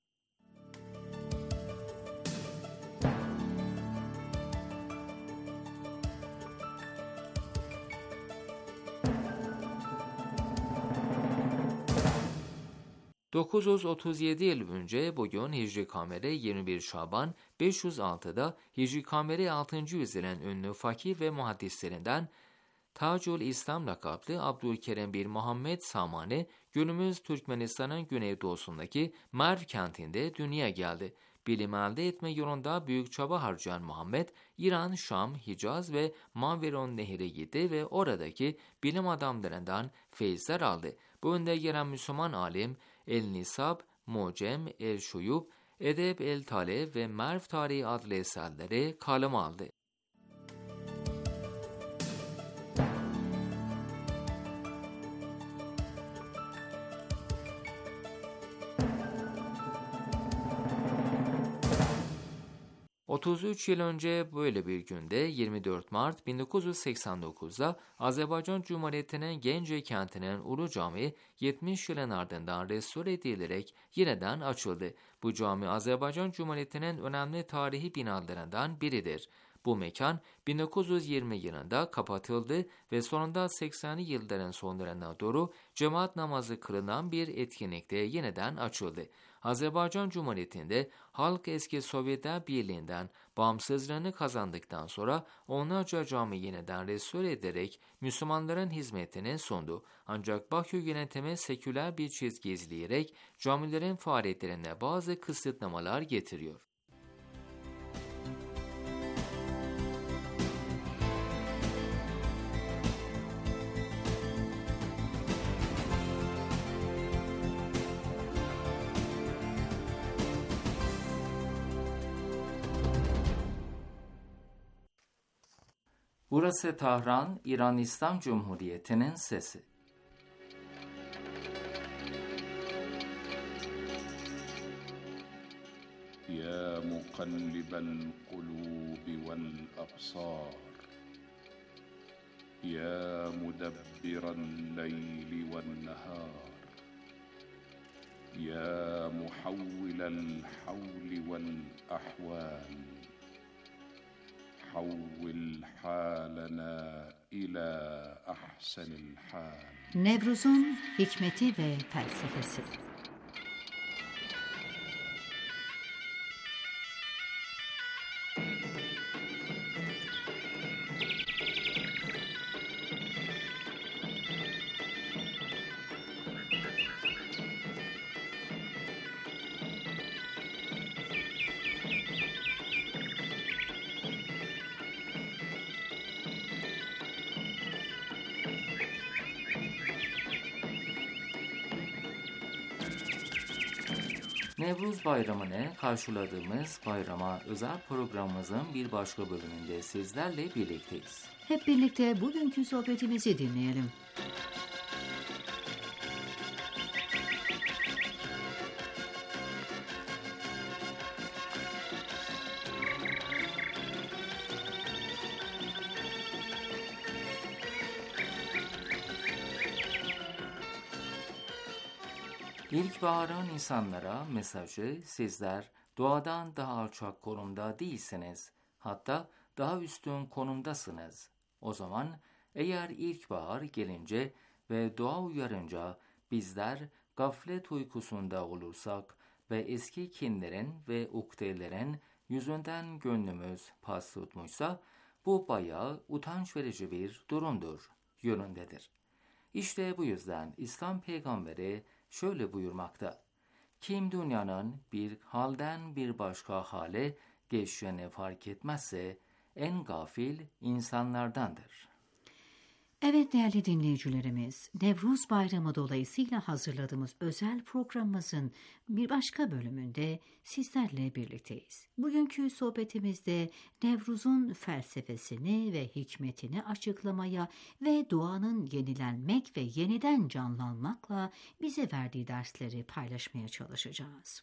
...937 yıl önce bugün Hicri Kameri 21 Şaban 506'da Hicri Kameri 6. yüzyılın ünlü fakih ve muhaddislerinden Tacül İslam lakaplı Abdülkerem bin Muhammed Samani günümüz Türkmenistan'ın güneydoğusundaki Merv kentinde dünyaya geldi. Bilim elde etme yolunda büyük çaba harcayan Muhammed, İran, Şam, Hicaz ve Manveron Nehri gitti ve oradaki bilim adamlarından feyizler aldı. Bu önde gelen Müslüman alim El-Nisab, Mucem, El-Şuyub, Edeb El-Taleb ve Merv Tarihi adlı eserleri kaleme aldı. ...33 yıl önce böyle bir günde 24 Mart 1989'da Azerbaycan Cumhuriyeti'nin Gence kentinin Ulu Camii 70 yılın ardından restore edilerek yeniden açıldı. Bu cami Azerbaycan Cumhuriyeti'nin önemli tarihi binalarından biridir. Bu mekan 1920 yılında kapatıldı ve sonunda 80'li yılların sonlarına doğru cemaat namazı kılınan bir etkinlikte yeniden açıldı. Azerbaycan Cumhuriyeti'nde halk eski Sovyetler Birliği'nden bağımsızlığını kazandıktan sonra onlarca cami yeniden restore ederek Müslümanların hizmetine sundu. Ancak Bakü yönetimi seküler bir çizgi izleyerek camilerin faaliyetlerine bazı kısıtlamalar getiriyor. Burası Tahran, İran İslam Cumhuriyeti'nin sesi. Ya mukallibel kulubi vel absar يا مدبر الليل والنهار يا محول الحول والأحوال حول حالنا إلى أحسن الحال. Nevruz'un hikmeti ve felsefesi. Nevruz Bayramı'nı karşıladığımız bayrama özel programımızın bir başka bölümünde sizlerle birlikteyiz. Hep birlikte bugünkü sohbetimizi dinleyelim. İlkbaharın insanlara mesajı, sizler doğadan daha alçak konumda değilsiniz. Hatta daha üstün konumdasınız. O zaman eğer ilkbahar gelince ve doğa uyarınca bizler gaflet uykusunda olursak ve eski kinlerin ve uktelerin yüzünden gönlümüz pas tutmuşsa bu bayağı utanç verici bir durumdur yönündedir. İşte bu yüzden İslam peygamberi şöyle buyurmakta: kim dünyanın bir halden bir başka hale geçeceğini fark etmezse en gafil insanlardandır. Evet değerli dinleyicilerimiz, Nevruz Bayramı dolayısıyla hazırladığımız özel programımızın bir başka bölümünde sizlerle birlikteyiz. Bugünkü sohbetimizde Nevruz'un felsefesini ve hikmetini açıklamaya ve doğanın yenilenmek ve yeniden canlanmakla bize verdiği dersleri paylaşmaya çalışacağız.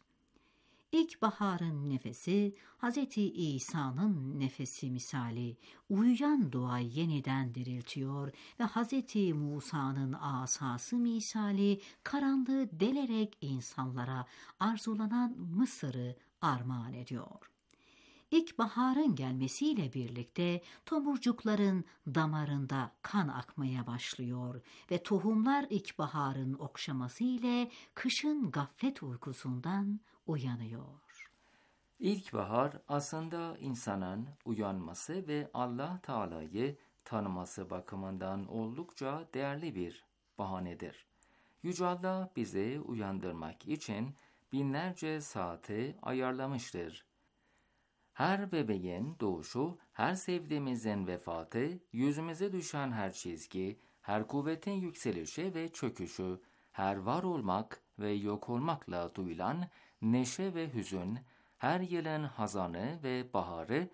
İlkbaharın nefesi, Hz. İsa'nın nefesi misali, uyuyan doğayı yeniden diriltiyor ve Hz. Musa'nın asası misali, karanlığı delerek insanlara arzulanan Mısır'ı armağan ediyor. İlkbaharın gelmesiyle birlikte tomurcukların damarında kan akmaya başlıyor ve tohumlar ilkbaharın okşaması ile kışın gaflet uykusundan uyanıyor. İlkbahar aslında insanın uyanması ve Allah Teala'yı tanıması bakımından oldukça değerli bir bahanedir. Yüce Allah bizi uyandırmak için binlerce saati ayarlamıştır. Her bebeğin doğuşu, her sevdiğimizin vefatı, yüzümüze düşen her çizgi, her kuvvetin yükselişi ve çöküşü, her var olmak ve yok olmakla duyulan neşe ve hüzün, her yılın hazanı ve baharı,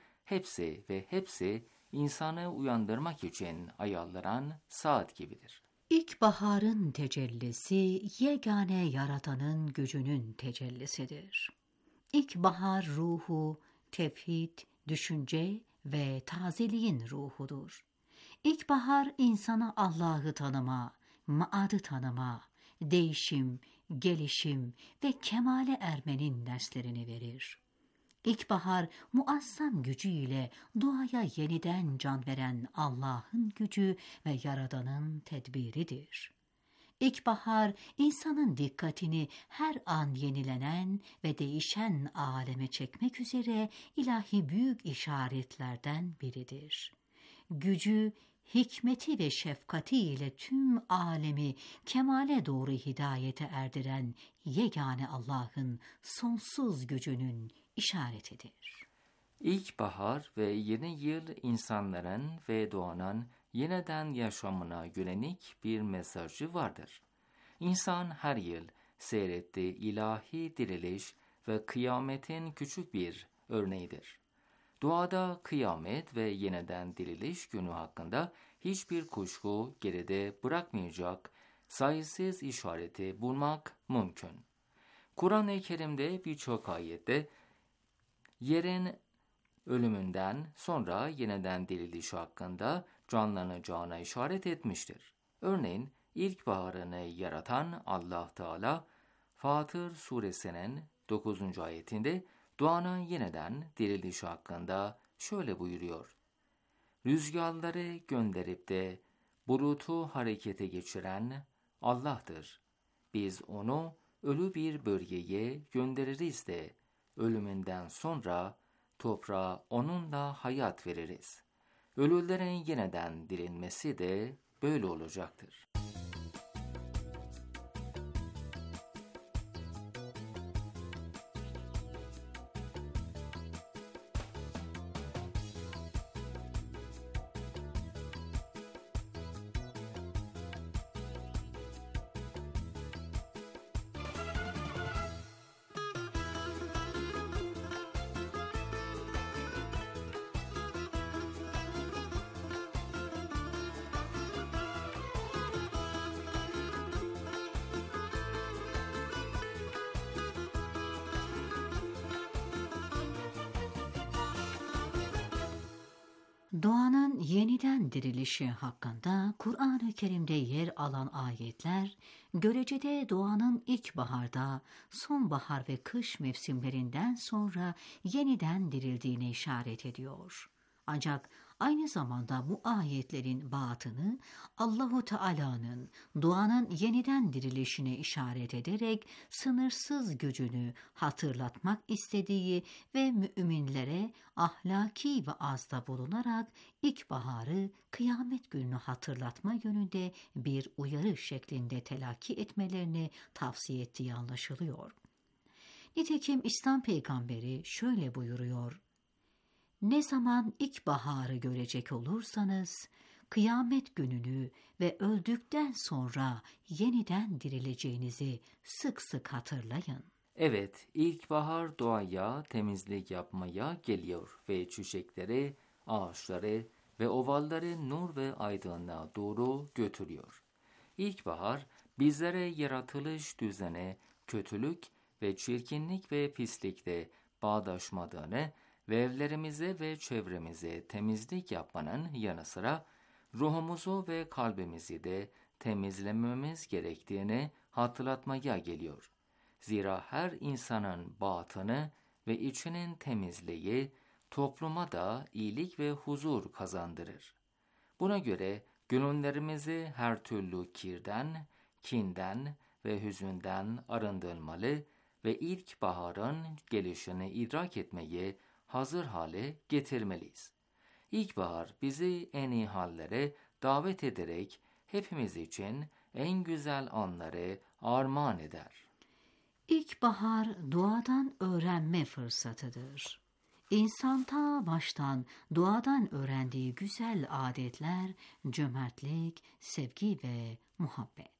hepsi insanı uyandırmak için ayarlanan saat gibidir. İlkbaharın tecellisi, yegane yaratanın gücünün tecellisidir. İlkbahar ruhu, tevhid, düşünce ve tazeliğin ruhudur. İlkbahar insana Allah'ı tanıma, maadı tanıma, değişim, gelişim ve kemale ermenin derslerini verir. İlkbahar muazzam gücüyle doğaya yeniden can veren Allah'ın gücü ve Yaradan'ın tedbiridir. İlkbahar insanın dikkatini her an yenilenen ve değişen aleme çekmek üzere ilahi büyük işaretlerden biridir. Gücü, hikmeti ve şefkati ile tüm alemi kemale doğru hidayete erdiren yegane Allah'ın sonsuz gücünün işaretidir. İlkbahar ve yeni yıl insanların ve doğanın yeniden yaşamına yönelik bir mesajı vardır. İnsan her yıl seyrettiği ilahi diriliş ve kıyametin küçük bir örneğidir. Doğada kıyamet ve yeniden diriliş günü hakkında hiçbir kuşku geride bırakmayacak sayısız işareti bulmak mümkün. Kur'an-ı Kerim'de birçok ayette yerin ölümünden sonra yeniden diriliş hakkında canlanacağına işaret etmiştir. Örneğin ilkbaharını yaratan Allah Teala Fatır suresinin 9. ayetinde doğanın yeniden dirilişi hakkında şöyle buyuruyor. Rüzgarları gönderip de bulutu harekete geçiren Allah'tır. Biz onu ölü bir bölgeye göndeririz de ölümünden sonra toprağa onunla hayat veririz. Ölülerin yeniden dirilmesi de böyle olacaktır. Doğanın yeniden dirilişi hakkında Kur'an-ı Kerim'de yer alan ayetler, görecede doğanın ilkbaharda, sonbahar ve kış mevsimlerinden sonra yeniden dirildiğine işaret ediyor. Ancak aynı zamanda bu ayetlerin batını Allahu Teala'nın doğanın yeniden dirilişine işaret ederek sınırsız gücünü hatırlatmak istediği ve müminlere ahlaki vaazda bulunarak ilkbaharı kıyamet gününü hatırlatma yönünde bir uyarı şeklinde telakki etmelerini tavsiye ettiği anlaşılıyor. Nitekim İslam peygamberi şöyle buyuruyor: "Ne zaman ilkbaharı görecek olursanız, kıyamet gününü ve öldükten sonra yeniden dirileceğinizi sık sık hatırlayın." Evet, ilkbahar doğaya temizlik yapmaya geliyor ve çiçekleri, ağaçları ve ovalları nur ve aydınlığa doğru götürüyor. İlkbahar bizlere yaratılış düzeni, kötülük ve çirkinlik ve pislikle bağdaşmadığını ve evlerimize ve çevremize temizlik yapmanın yanı sıra ruhumuzu ve kalbimizi de temizlememiz gerektiğini hatırlatmaya geliyor. Zira her insanın batını ve içinin temizliği topluma da iyilik ve huzur kazandırır. Buna göre gönüllerimizi her türlü kirden, kinden ve hüzünden arındırmalı ve ilkbaharın gelişini idrak etmeyi hazır hale getirmeliyiz. İlkbahar bizi en iyi hallere davet ederek hepimiz için en güzel anları armağan eder. İlkbahar doğadan öğrenme fırsatıdır. İnsan ta baştan doğadan öğrendiği güzel adetler, cömertlik, sevgi ve muhabbet.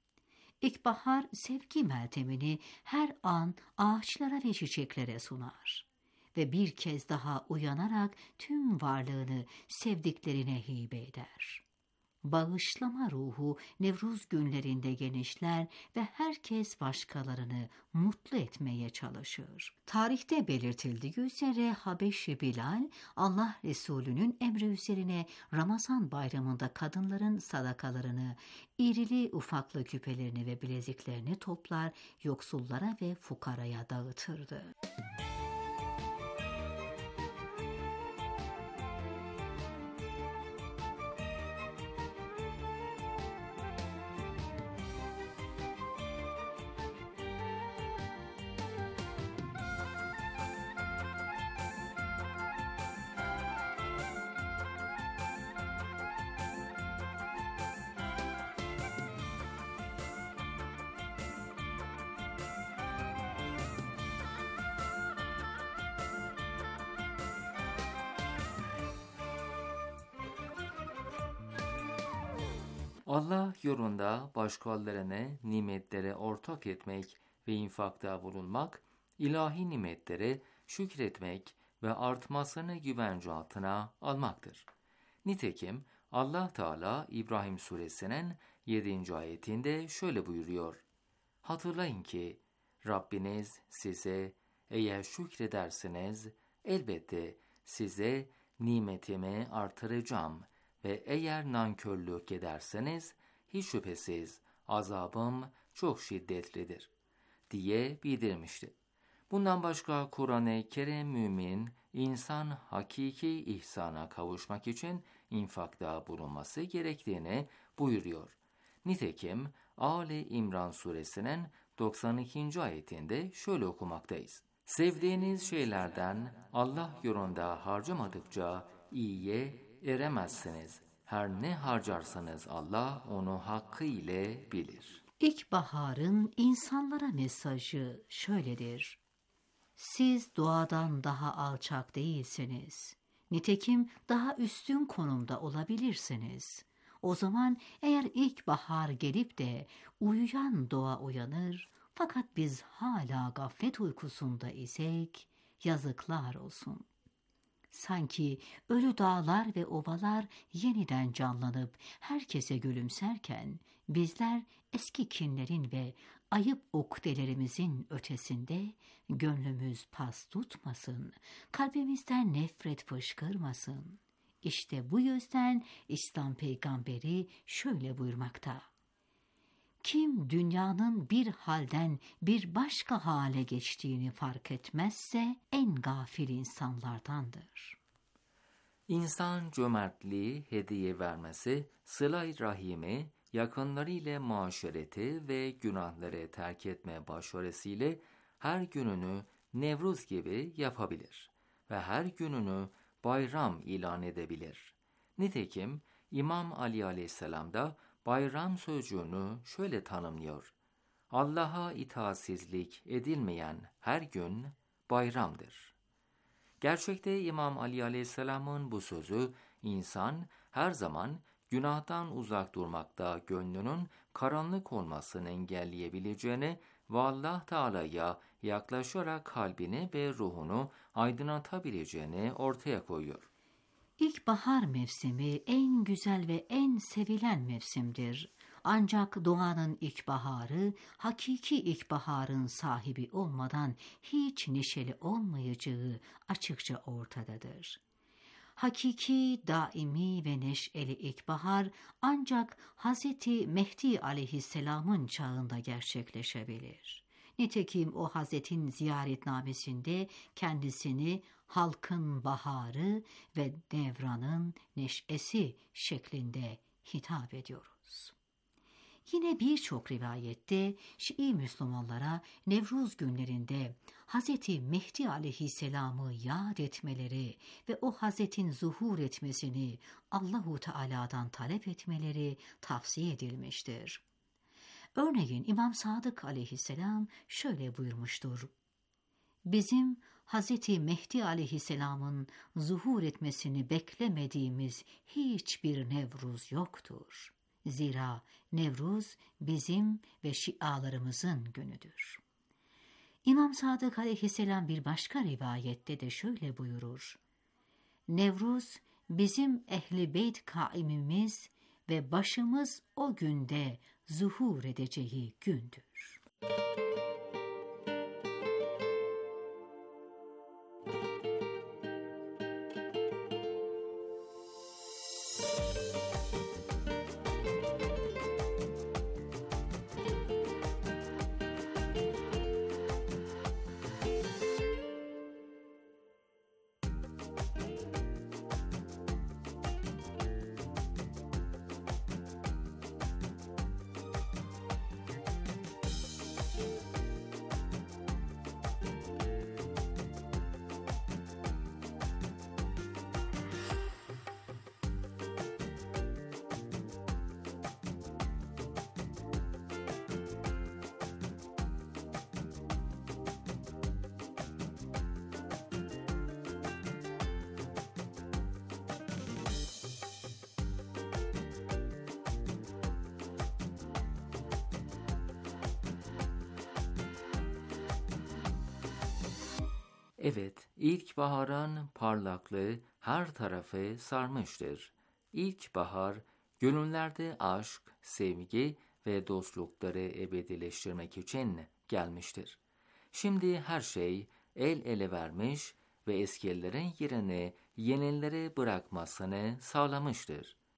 İlkbahar sevgi meltemini her an ağaçlara ve çiçeklere sunar ve bir kez daha uyanarak tüm varlığını sevdiklerine hibe eder. Bağışlama ruhu Nevruz günlerinde genişler ve herkes başkalarını mutlu etmeye çalışır. Tarihte belirtildiği üzere Habeşi Bilal, Allah Resulü'nün emri üzerine Ramazan bayramında kadınların sadakalarını, irili ufaklı küpelerini ve bileziklerini toplar, yoksullara ve fukaraya dağıtırdı. Allah yolunda başkalarına nimetlere ortak etmek ve infakta bulunmak, ilahi nimetlere şükretmek ve artmasını güvence altına almaktır. Nitekim Allah Teala İbrahim suresinin 7. ayetinde şöyle buyuruyor: "Hatırlayın ki Rabbiniz size eğer şükrederseniz elbette size nimetimi artıracağım ve eğer nankörlük ederseniz hiç şüphesiz azabım çok şiddetlidir diye bildirmişti. Bundan başka Kur'an-ı Kerim mümin insan hakiki ihsana kavuşmak için infakta bulunması gerektiğini buyuruyor. Nitekim Ali İmran suresinin 92. ayetinde şöyle okumaktayız. Sevdiğiniz şeylerden Allah yolunda harcamadıkça iyiye eremezsiniz. Her ne harcarsanız Allah onu hakkı ile bilir. İlkbaharın insanlara mesajı şöyledir. Siz doğadan daha alçak değilsiniz. Nitekim daha üstün konumda olabilirsiniz. O zaman eğer ilkbahar gelip de uyuyan doğa uyanır, fakat biz hala gaflet uykusunda isek, yazıklar olsun. Sanki ölü dağlar ve ovalar yeniden canlanıp herkese gülümserken, bizler eski kinlerin ve ayıp ukdelerimizin ötesinde gönlümüz pas tutmasın, kalbimizden nefret fışkırmasın. İşte bu yüzden İslam peygamberi şöyle buyurmakta. Kim dünyanın bir halden bir başka hale geçtiğini fark etmezse en gafil insanlardandır. İnsan cömertliği, hediye vermesi, sıla-i rahimi, yakınlarıyla muaşereti ve günahları terk etme başarısıyla her gününü Nevruz gibi yapabilir ve her gününü bayram ilan edebilir. Nitekim İmam Ali Aleyhisselam da bayram sözcüğünü şöyle tanımlıyor. Allah'a itaatsizlik edilmeyen her gün bayramdır. Gerçekte İmam Ali Aleyhisselam'ın bu sözü insan her zaman günahtan uzak durmakta gönlünün karanlık olmasını engelleyebileceğini ve Allah Teala'ya yaklaşarak kalbini ve ruhunu aydınlatabileceğini ortaya koyuyor. İlkbahar mevsimi en güzel ve en sevilen mevsimdir. Ancak doğanın ilkbaharı, hakiki ilkbaharın sahibi olmadan hiç neşeli olmayacağı açıkça ortadadır. Hakiki, daimi ve neşeli ilkbahar ancak Hz. Mehdi aleyhisselamın çağında gerçekleşebilir. Nitekim o Hazretin ziyaretnamesinde kendisini halkın baharı ve devranın neşesi şeklinde hitap ediyoruz. Yine birçok rivayette Şii Müslümanlara Nevruz günlerinde Hz. Mehdi aleyhisselamı yad etmeleri ve o Hazretin zuhur etmesini Allahu Teala'dan talep etmeleri tavsiye edilmiştir. Örneğin İmam Sadık aleyhisselam şöyle buyurmuştur. Bizim Hz. Mehdi aleyhisselamın zuhur etmesini beklemediğimiz hiçbir Nevruz yoktur. Zira Nevruz bizim ve şialarımızın günüdür. İmam Sadık aleyhisselam bir başka rivayette de şöyle buyurur. Nevruz bizim Ehl-i Beyt kaimimiz ve başımız o günde zuhur edeceği gündür. Evet, ilkbaharın parlaklığı her tarafı sarmıştır. İlkbahar, gönüllerde aşk, sevgi ve dostlukları ebedileştirmek için gelmiştir. Şimdi her şey el ele vermiş ve eskilerin yerini yenilere bırakmasını sağlamıştır.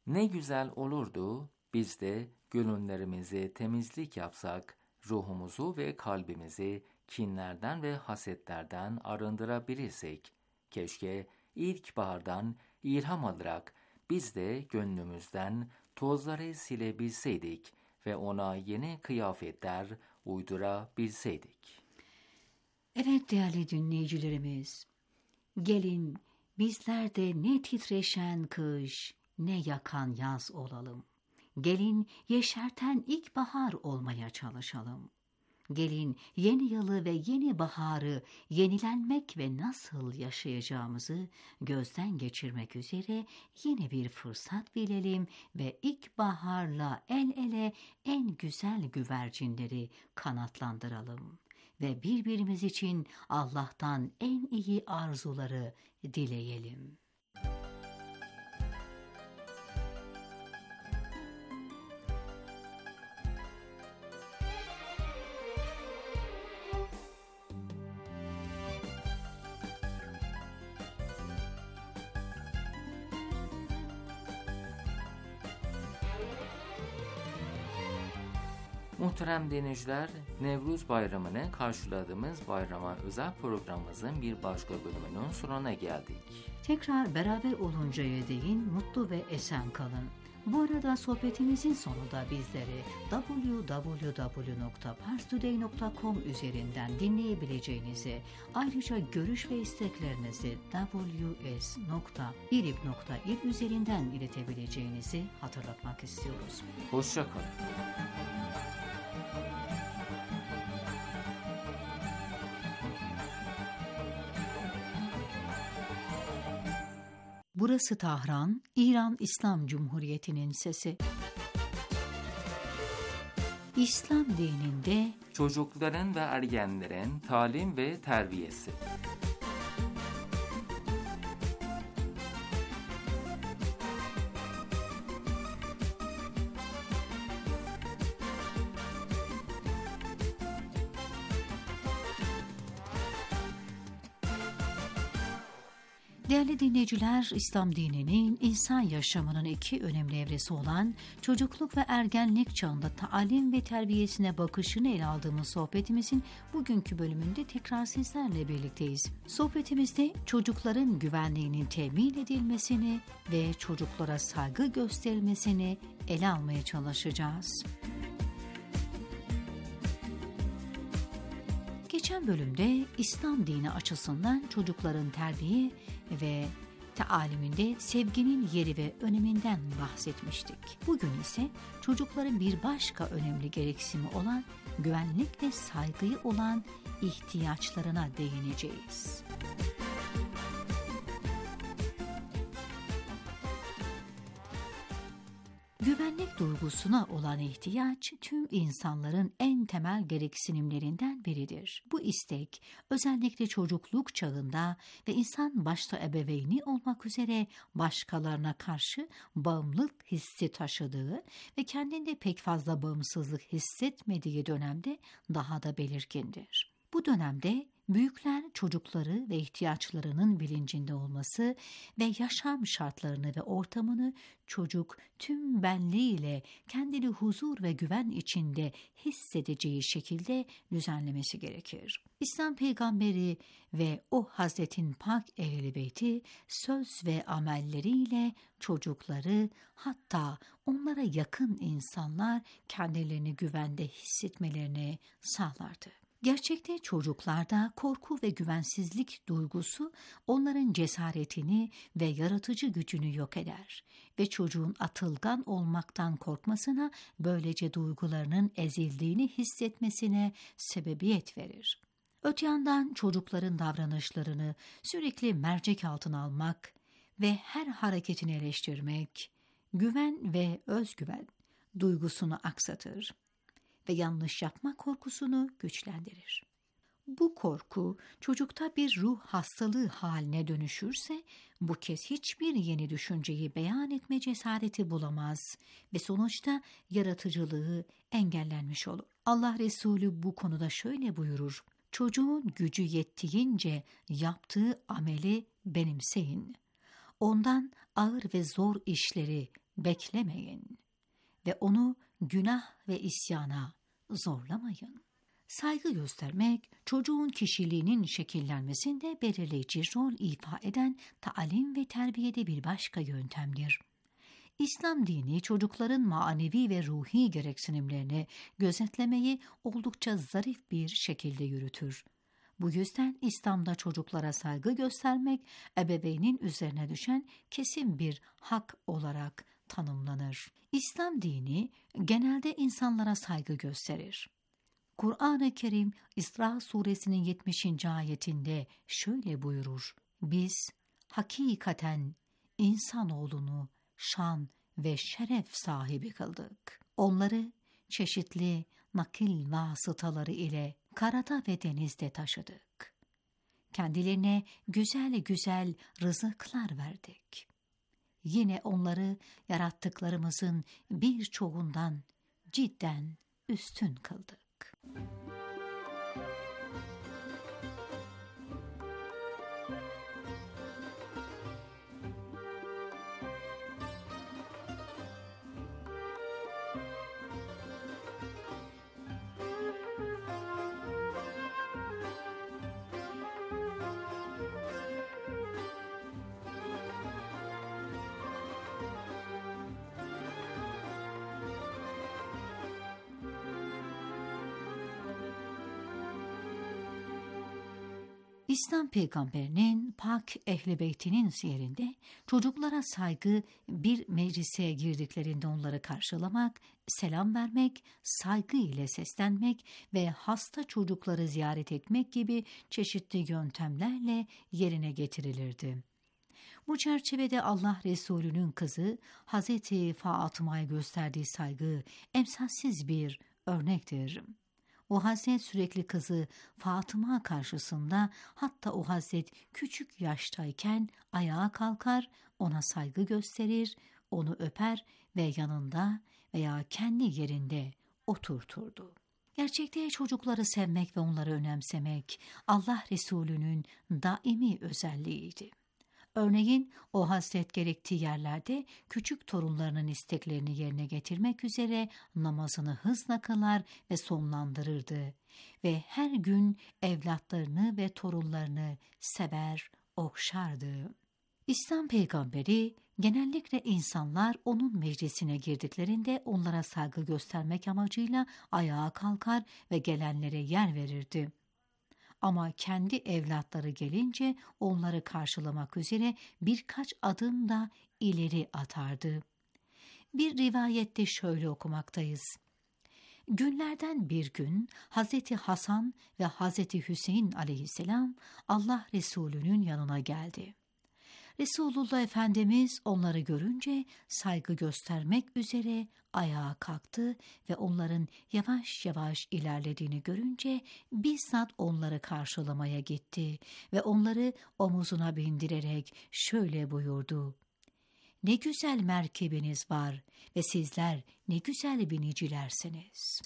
Ne güzel olurdu biz de gönüllerimizi temizlik yapsak, ruhumuzu ve kalbimizi kinlerden ve hasetlerden arındırabilirsek. Keşke ilkbahardan ilham alarak biz de gönlümüzden tozları silebilseydik ve ona yeni kıyafetler uydurabilseydik. Evet değerli dinleyicilerimiz, gelin bizler de ne titreşen kış, ne yakan yaz olalım. Gelin yeşerten ilkbahar olmaya çalışalım. Gelin yeni yılı ve yeni baharı yenilenmek ve nasıl yaşayacağımızı gözden geçirmek üzere yeni bir fırsat bilelim ve ilkbaharla el ele en güzel güvercinleri kanatlandıralım. Ve birbirimiz için Allah'tan en iyi arzuları dileyelim. Muhterem dinleyiciler, Nevruz Bayramı'nı karşıladığımız bayrama özel programımızın bir başka bölümünün sonuna geldik. Tekrar beraber oluncaya değin mutlu ve esen kalın. Bu arada sohbetimizin sonunda bizleri www.parstoday.com üzerinden dinleyebileceğinizi, ayrıca görüş ve isteklerinizi ws.irib.il üzerinden iletebileceğinizi hatırlatmak istiyoruz. Hoşça kalın. Burası Tahran, İran İslam Cumhuriyeti'nin sesi. İslam dininde Çocukların ve ergenlerin talim ve terbiyesi. Değerli dinleyiciler, İslam dininin insan yaşamının iki önemli evresi olan çocukluk ve ergenlik çağında talim ve terbiyesine bakışını ele aldığımız sohbetimizin bugünkü bölümünde tekrar sizlerle birlikteyiz. Sohbetimizde çocukların güvenliğinin temin edilmesini ve çocuklara saygı gösterilmesini ele almaya çalışacağız. Geçen bölümde İslam dini açısından çocukların terbiye ve taaliminde sevginin yeri ve öneminden bahsetmiştik. Bugün ise çocukların bir başka önemli gereksinimi olan güvenlik ve saygıya olan ihtiyaçlarına değineceğiz. Güvenlik duygusuna olan ihtiyaç tüm insanların en temel gereksinimlerinden biridir. Bu istek özellikle çocukluk çağında ve insan başta ebeveyni olmak üzere başkalarına karşı bağımlılık hissi taşıdığı ve kendinde pek fazla bağımsızlık hissetmediği dönemde daha da belirgindir. Bu dönemde büyükler çocukları ve ihtiyaçlarının bilincinde olması ve yaşam şartlarını ve ortamını çocuk tüm benliğiyle kendini huzur ve güven içinde hissedeceği şekilde düzenlemesi gerekir. İslam peygamberi ve o Hazretin pak Ehl-i Beyti söz ve amelleriyle çocukları, hatta onlara yakın insanlar kendilerini güvende hissetmelerini sağlardı. Gerçekte çocuklarda korku ve güvensizlik duygusu onların cesaretini ve yaratıcı gücünü yok eder ve çocuğun atılgan olmaktan korkmasına, böylece duygularının ezildiğini hissetmesine sebebiyet verir. Öte yandan çocukların davranışlarını sürekli mercek altına almak ve her hareketini eleştirmek, güven ve özgüven duygusunu aksatır ve yanlış yapma korkusunu güçlendirir. Bu korku çocukta bir ruh hastalığı haline dönüşürse bu kez hiçbir yeni düşünceyi beyan etme cesareti bulamaz ve sonuçta yaratıcılığı engellenmiş olur. Allah Resulü bu konuda şöyle buyurur: çocuğun gücü yettiğince yaptığı ameli benimseyin. Ondan ağır ve zor işleri beklemeyin ve onu günah ve isyana zorlamayın. Saygı göstermek, çocuğun kişiliğinin şekillenmesinde belirleyici rol ifa eden talim ve terbiyede bir başka yöntemdir. İslam dini çocukların manevi ve ruhi gereksinimlerini gözetlemeyi oldukça zarif bir şekilde yürütür. Bu yüzden İslam'da çocuklara saygı göstermek, ebeveynin üzerine düşen kesin bir hak olarak tanımlanır. İslam dini genelde insanlara saygı gösterir. Kur'an-ı Kerim İsra suresinin 70. ayetinde şöyle buyurur: Biz hakikaten insanoğlunu şan ve şeref sahibi kıldık. Onları çeşitli nakil vasıtaları ile karada ve denizde taşıdık. Kendilerine güzel güzel rızıklar verdik. Yine onları yarattıklarımızın birçoğundan cidden üstün kıldık. İslam peygamberinin pak ehl-i beytinin siyerinde çocuklara saygı bir meclise girdiklerinde onları karşılamak, selam vermek, saygı ile seslenmek ve hasta çocukları ziyaret etmek gibi çeşitli yöntemlerle yerine getirilirdi. Bu çerçevede Allah Resulü'nün kızı Hazreti Fatıma'ya gösterdiği saygı emsalsiz bir örnektir. O Hazret sürekli kızı Fatıma karşısında, hatta o Hazret küçük yaştayken ayağa kalkar, ona saygı gösterir, onu öper ve yanında veya kendi yerinde oturturdu. Gerçekte çocukları sevmek ve onları önemsemek Allah Resulü'nün daimi özelliğiydi. Örneğin o Hazret gerektiği yerlerde küçük torunlarının isteklerini yerine getirmek üzere namazını hızla kılar ve sonlandırırdı ve her gün evlatlarını ve torunlarını sever, okşardı. İslam peygamberi genellikle insanlar onun meclisine girdiklerinde onlara saygı göstermek amacıyla ayağa kalkar ve gelenlere yer verirdi. Ama kendi evlatları gelince onları karşılamak üzere birkaç adım da ileri atardı. Bir rivayette şöyle okumaktayız: Günlerden bir gün Hazreti Hasan ve Hazreti Hüseyin aleyhisselam Allah Resulü'nün yanına geldi. Resulullah Efendimiz onları görünce saygı göstermek üzere ayağa kalktı ve onların yavaş yavaş ilerlediğini görünce bizzat onları karşılamaya gitti ve onları omuzuna bindirerek şöyle buyurdu: Ne güzel merkebiniz var ve sizler ne güzel binicilersiniz.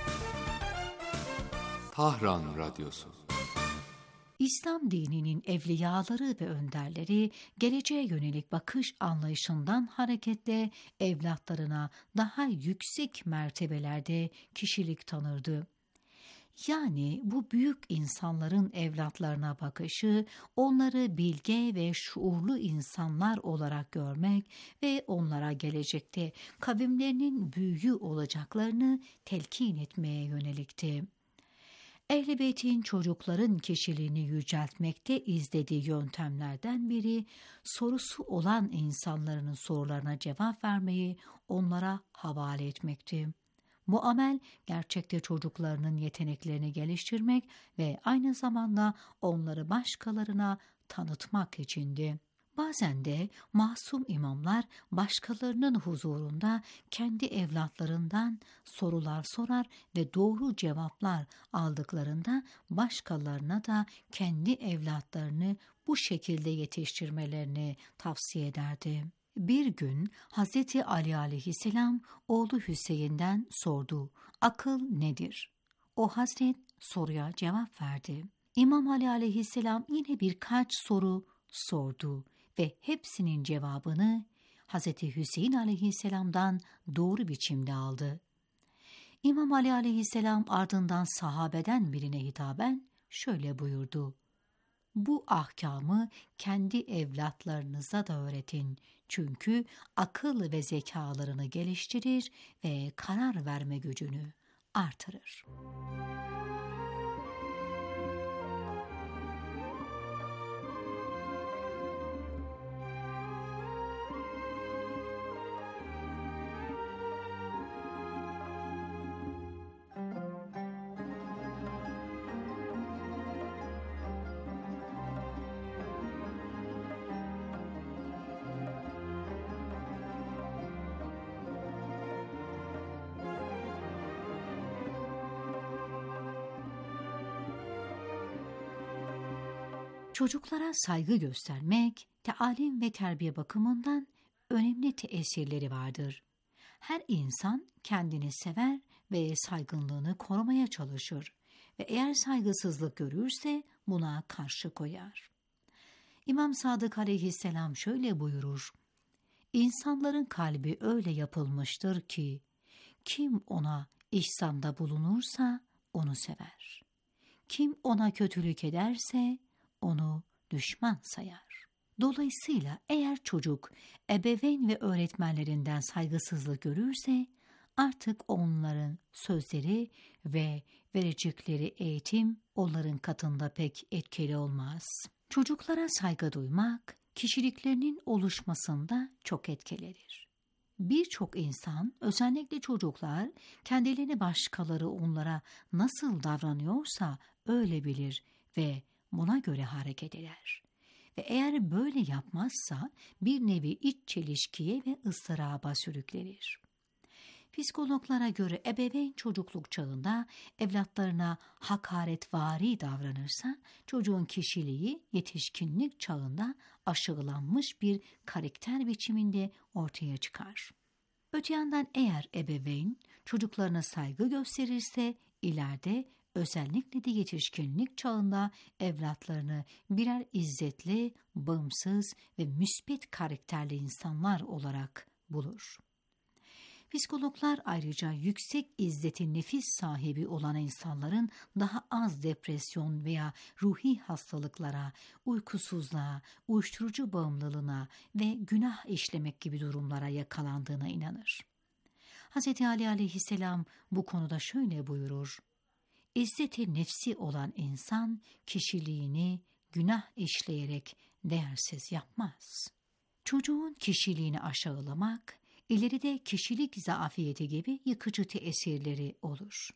Tahran Radyosu. İslam dininin evliyaları ve önderleri geleceğe yönelik bakış anlayışından hareketle evlatlarına daha yüksek mertebelerde kişilik tanırdı. Yani bu büyük insanların evlatlarına bakışı, onları bilge ve şuurlu insanlar olarak görmek ve onlara gelecekte kavimlerinin büyüğü olacaklarını telkin etmeye yönelikti. Ehl-i Beyt'in çocukların kişiliğini yüceltmekte izlediği yöntemlerden biri, sorusu olan insanların sorularına cevap vermeyi onlara havale etmekti. Bu amel gerçekte çocuklarının yeteneklerini geliştirmek ve aynı zamanda onları başkalarına tanıtmak içindi. Bazen de masum imamlar başkalarının huzurunda kendi evlatlarından sorular sorar ve doğru cevaplar aldıklarında başkalarına da kendi evlatlarını bu şekilde yetiştirmelerini tavsiye ederdi. Bir gün Hazreti Ali aleyhisselam oğlu Hüseyin'den sordu: Akıl nedir? O Hazret soruya cevap verdi. İmam Ali aleyhisselam yine birkaç soru sordu ve hepsinin cevabını Hz. Hüseyin aleyhisselamdan doğru biçimde aldı. İmam Ali aleyhisselam ardından sahabeden birine hitaben şöyle buyurdu: Bu ahkamı kendi evlatlarınıza da öğretin. Çünkü akıl ve zekalarını geliştirir ve karar verme gücünü artırır. Çocuklara saygı göstermek, talim ve terbiye bakımından önemli tesirleri vardır. Her insan kendini sever ve saygınlığını korumaya çalışır ve eğer saygısızlık görürse buna karşı koyar. İmam Sadık aleyhisselam şöyle buyurur: İnsanların kalbi öyle yapılmıştır ki, kim ona ihsanda bulunursa onu sever. Kim ona kötülük ederse onu düşman sayar. Dolayısıyla eğer çocuk ebeveyn ve öğretmenlerinden saygısızlık görürse artık onların sözleri ve verecekleri eğitim onların katında pek etkili olmaz. Çocuklara saygı duymak kişiliklerinin oluşmasında çok etkilidir. Birçok insan, özellikle çocuklar, kendilerini başkaları onlara nasıl davranıyorsa öyle bilir ve buna göre hareket eder. Ve eğer böyle yapmazsa bir nevi iç çelişkiye ve ıstıraba sürüklenir. Psikologlara göre ebeveyn çocukluk çağında evlatlarına hakaretvari davranırsa çocuğun kişiliği yetişkinlik çağında aşılanmış bir karakter biçiminde ortaya çıkar. Öte yandan eğer ebeveyn çocuklarına saygı gösterirse ileride özellikle de yetişkinlik çağında evlatlarını birer izzetli, bağımsız ve müspet karakterli insanlar olarak bulur. Psikologlar ayrıca yüksek izzeti nefis sahibi olan insanların daha az depresyon veya ruhi hastalıklara, uykusuzluğa, uyuşturucu bağımlılığına ve günah işlemek gibi durumlara yakalandığına inanır. Hz. Ali aleyhisselam bu konuda şöyle buyurur: İzzeti nefsi olan insan kişiliğini günah işleyerek değersiz yapmaz. Çocuğun kişiliğini aşağılamak, ileride kişilik zafiyeti gibi yıkıcı tesirleri olur.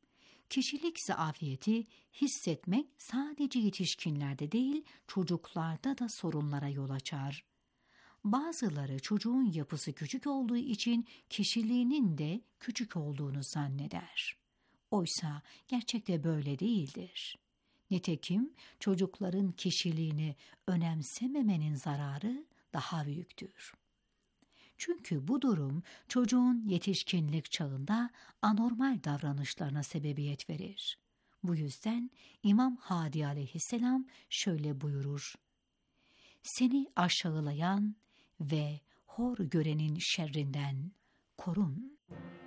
Kişilik zafiyeti hissetmek sadece yetişkinlerde değil, çocuklarda da sorunlara yol açar. Bazıları çocuğun yapısı küçük olduğu için kişiliğinin de küçük olduğunu zanneder. Oysa gerçekte böyle değildir. Nitekim çocukların kişiliğini önemsememenin zararı daha büyüktür. Çünkü bu durum çocuğun yetişkinlik çağında anormal davranışlarına sebebiyet verir. Bu yüzden İmam Hadi aleyhisselam şöyle buyurur: Seni aşağılayan ve hor görenin şerrinden korun.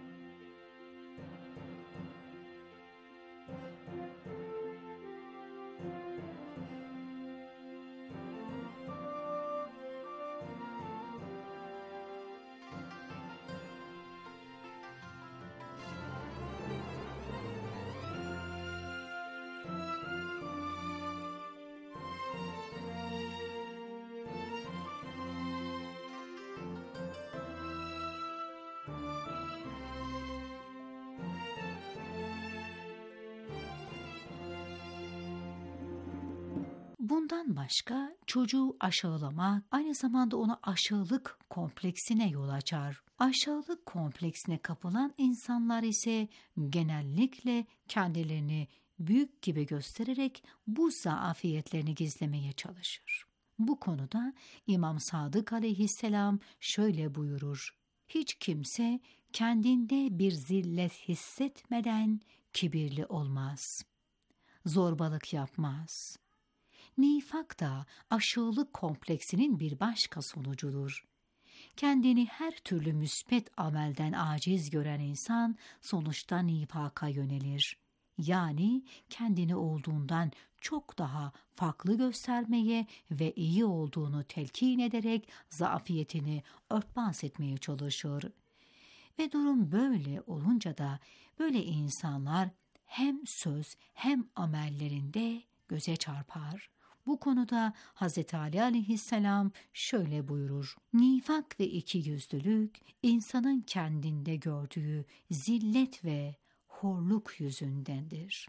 Bundan başka çocuğu aşağılamak aynı zamanda ona aşağılık kompleksine yol açar. Aşağılık kompleksine kapılan insanlar ise genellikle kendilerini büyük gibi göstererek bu zafiyetlerini gizlemeye çalışır. Bu konuda İmam Sadık aleyhisselam şöyle buyurur: Hiç kimse kendinde bir zillet hissetmeden kibirli olmaz. Zorbalık yapmaz. Nifak da aşağılık kompleksinin bir başka sonucudur. kendini her türlü müspet amelden aciz gören insan sonuçta nifaka yönelir. Yani kendini olduğundan çok daha farklı göstermeye ve iyi olduğunu telkin ederek zafiyetini örtbas etmeye çalışır. Ve durum böyle olunca da böyle insanlar hem söz hem amellerinde göze çarpar. Bu konuda Hz. Ali aleyhisselam şöyle buyurur: Nifak ve ikiyüzlülük insanın kendinde gördüğü zillet ve horluk yüzündendir.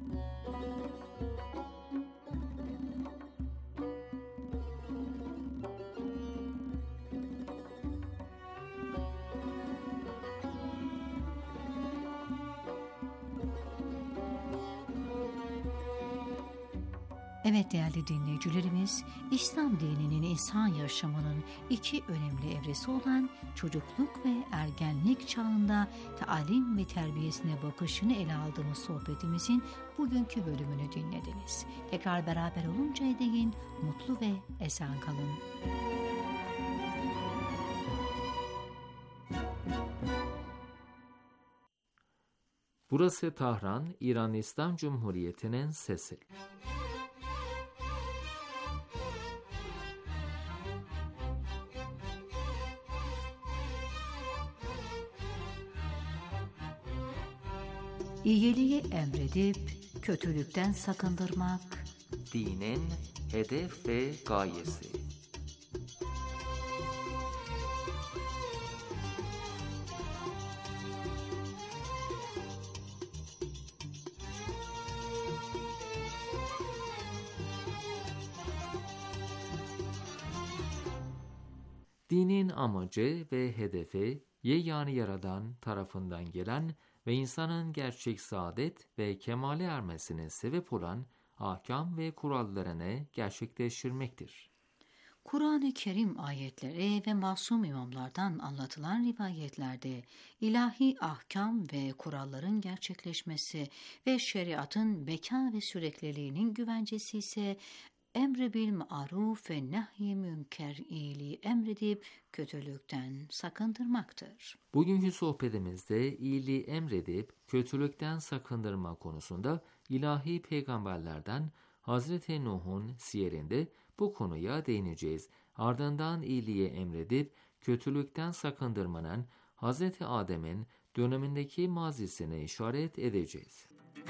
Evet değerli dinleyicilerimiz, İslam dininin insan yaşamının iki önemli evresi olan çocukluk ve ergenlik çağında talim ve terbiyesine bakışını ele aldığımız sohbetimizin bugünkü bölümünü dinlediniz. Tekrar beraber oluncaya değin mutlu ve esen kalın. Burası Tahran, İran İslam Cumhuriyeti'nin sesi. İyiliği emredip kötülükten sakındırmak Dinin hedef ve gayesi. Dinin amacı ve hedefi yegâne Yaradan tarafından gelen ve insanın gerçek saadet ve kemale ermesine sebep olan ahkam ve kurallarını gerçekleştirmektir. Kur'an-ı Kerim ayetleri ve masum imamlardan anlatılan rivayetlerde ilahi ahkam ve kuralların gerçekleşmesi ve şeriatın beka ve sürekliliğinin güvencesi ise emri bil maruf ve nehy-i münker, iyiliği emredip kötülükten sakındırmaktır. Bugünkü sohbetimizde iyiliği emredip kötülükten sakındırma konusunda ilahi peygamberlerden Hazreti Nuh'un siyerinde bu konuya değineceğiz. Ardından iyiliği emredip kötülükten sakındırmanın Hazreti Adem'in dönemindeki mazisine işaret edeceğiz.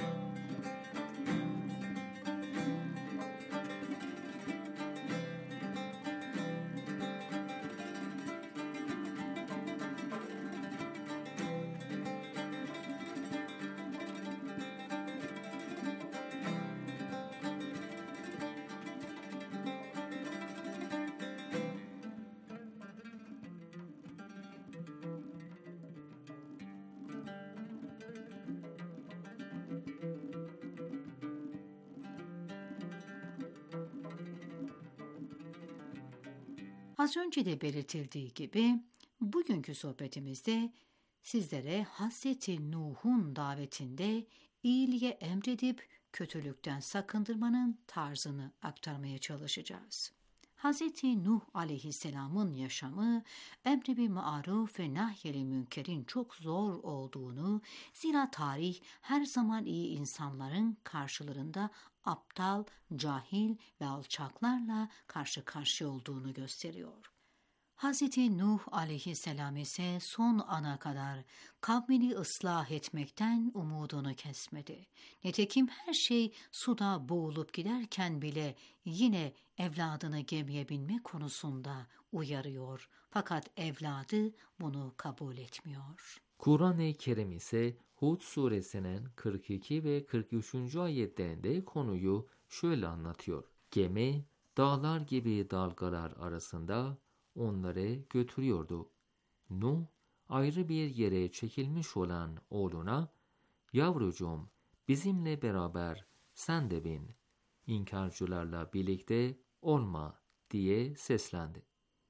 Az önce de belirtildiği gibi bugünkü sohbetimizde sizlere Hazreti Nuh'un davetinde iyiliğe emredip kötülükten sakındırmanın tarzını aktarmaya çalışacağız. Hazreti Nuh aleyhisselamın yaşamı emri bil maruf ve nahy-i münkerin çok zor olduğunu, zira tarih her zaman iyi insanların karşılarında aptal, cahil ve alçaklarla karşı karşıya olduğunu gösteriyor. Hazreti Nuh aleyhisselam ise son ana kadar kavmini ıslah etmekten umudunu kesmedi. Nitekim her şey suda boğulup giderken bile yine evladını gemiye binme konusunda uyarıyor. Fakat evladı bunu kabul etmiyor. Kur'an-ı Kerim ise Hud suresinin 42 ve 43. ayetlerinde konuyu şöyle anlatıyor. Gemi dağlar gibi dalgalar arasında onları götürüyordu. Nuh ayrı bir yere çekilmiş olan oğluna, "Yavrucuğum, bizimle beraber sen de bin, İnkarcılarla birlikte olma," diye seslendi.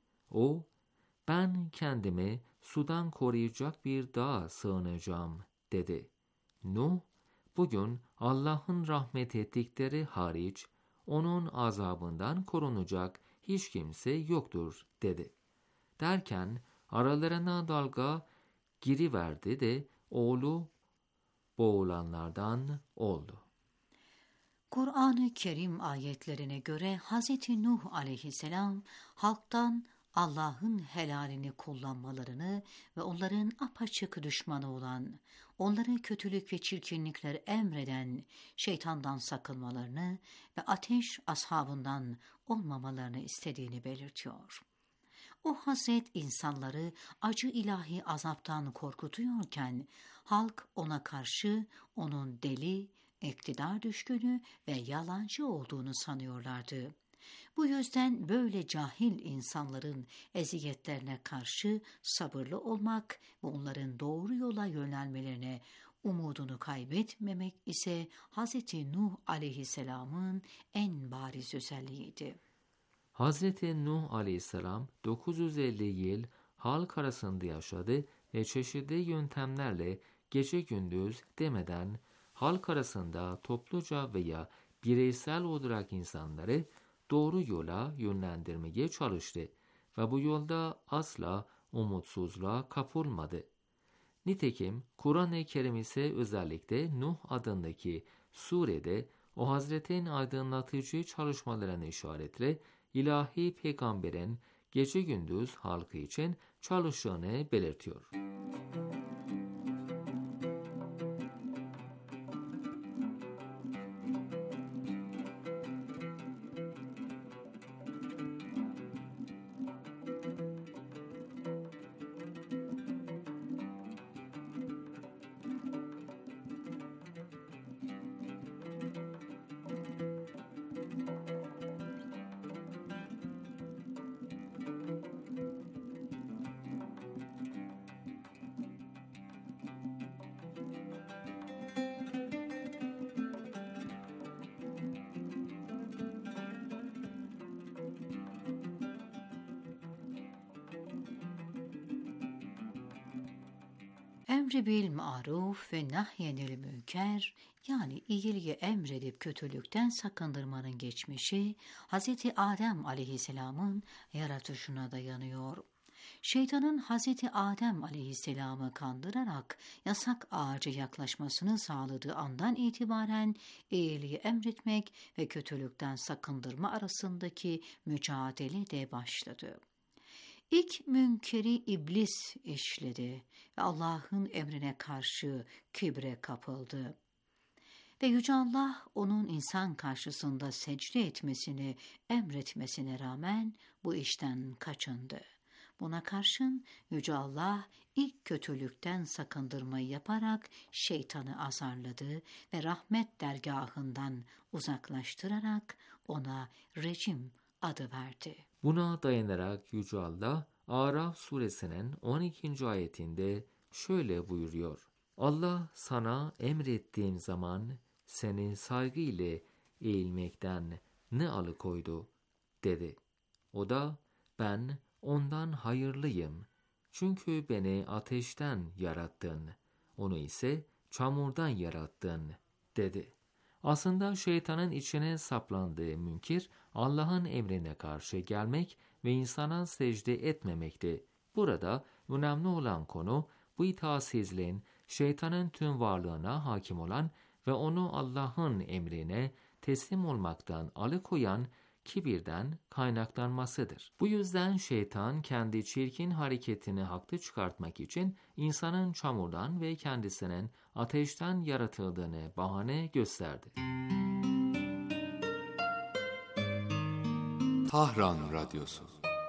O, "Ben kendimi sudan koruyacak bir dağa sığınacağım," dedi. Nuh, bugün Allah'ın rahmet ettikleri hariç onun azabından korunacak hiç kimse yoktur dedi. Derken aralarına dalga giriverdi de oğlu boğulanlardan oldu. Kur'an-ı Kerim ayetlerine göre Hz. Nuh aleyhisselam halktan Allah'ın helalini kullanmalarını ve onların apaçık düşmanı olan, onları kötülük ve çirkinlikler emreden şeytandan sakınmalarını ve ateş ashabından olmamalarını istediğini belirtiyor. O Hazret insanları acı ilahi azaptan korkutuyorken, halk ona karşı onun deli, iktidar düşkünü ve yalancı olduğunu sanıyorlardı. Bu yüzden böyle cahil insanların eziyetlerine karşı sabırlı olmak ve onların doğru yola yönelmelerine umudunu kaybetmemek ise Hz. Nuh aleyhisselamın en bariz özelliğiydi. Hz. Nuh aleyhisselam 950 yıl halk arasında yaşadı ve çeşitli yöntemlerle gece gündüz demeden halk arasında topluca veya bireysel olarak insanları doğru yola yönlendirmeye çalıştı ve bu yolda asla umutsuzluğa kapılmadı. Nitekim Kur'an-ı Kerim ise özellikle Nuh adındaki surede o Hazretin aydınlatıcı çalışmalarını işaretle ilahi peygamberin gece gündüz halkı için çalıştığını belirtiyor. Emri bil maruf ve nahyenil münker, yani iyiliği emredip kötülükten sakındırmanın geçmişi Hz. Adem aleyhisselamın yaratışına dayanıyor. Şeytanın Hz. Adem aleyhisselamı kandırarak yasak ağaca yaklaşmasını sağladığı andan itibaren iyiliği emretmek ve kötülükten sakındırma arasındaki mücadele de başladı. İlk münkeri iblis işledi ve Allah'ın emrine karşı kibre kapıldı. Ve Yüce Allah onun insan karşısında secde etmesini emretmesine rağmen bu işten kaçındı. Buna karşın Yüce Allah ilk kötülükten sakındırmayı yaparak şeytanı azarladı ve rahmet dergahından uzaklaştırarak ona rejim adı verdi. Buna dayanarak Yüce Allah Araf suresinin 12. ayetinde şöyle buyuruyor. Allah sana emrettiğim zaman seni saygı ile eğilmekten ne alıkoydu dedi. O da ben ondan hayırlıyım. Çünkü beni ateşten yarattın. Onu ise çamurdan yarattın dedi. Aslında şeytanın içine saplandığı münkir Allah'ın emrine karşı gelmek ve insana secde etmemekti. Burada önemli olan konu bu itaatsizliğin şeytanın tüm varlığına hakim olan ve onu Allah'ın emrine teslim olmaktan alıkoyan kibirden kaynaklanmasıdır. Bu yüzden şeytan kendi çirkin hareketini haklı çıkartmak için insanın çamurdan ve kendisinin ateşten yaratıldığını bahane gösterdi. Tahran Radyosu.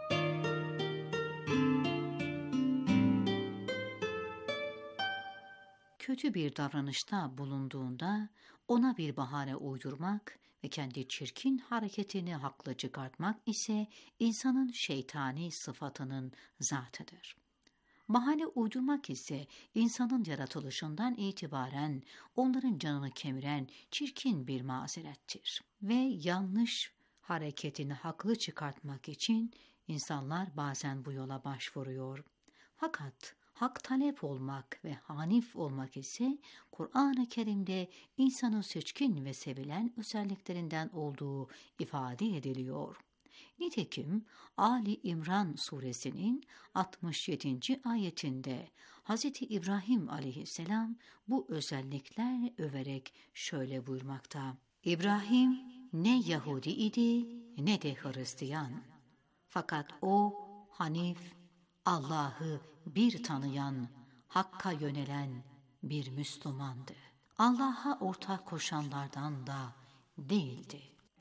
Kötü bir davranışta bulunduğunda ona bir bahane uydurmak ve kendi çirkin hareketini haklı çıkartmak ise insanın şeytani sıfatının zatıdır. Bahane uydurmak ise insanın yaratılışından itibaren onların canını kemiren çirkin bir mazerettir. Ve yanlış hareketini haklı çıkartmak için insanlar bazen bu yola başvuruyor. Fakat hak talep olmak ve hanif olmak ise Kur'an-ı Kerim'de insanın seçkin ve sevilen özelliklerinden olduğu ifade ediliyor. Nitekim Ali İmran suresinin 67. ayetinde Hz. İbrahim aleyhisselam bu özellikler överek şöyle buyurmakta: İbrahim ne Yahudi idi ne de Hristiyan. Fakat o Hanif, Allah'ı bir tanıyan, Hakk'a yönelen bir Müslümandı. Allah'a ortak koşanlardan da değildi.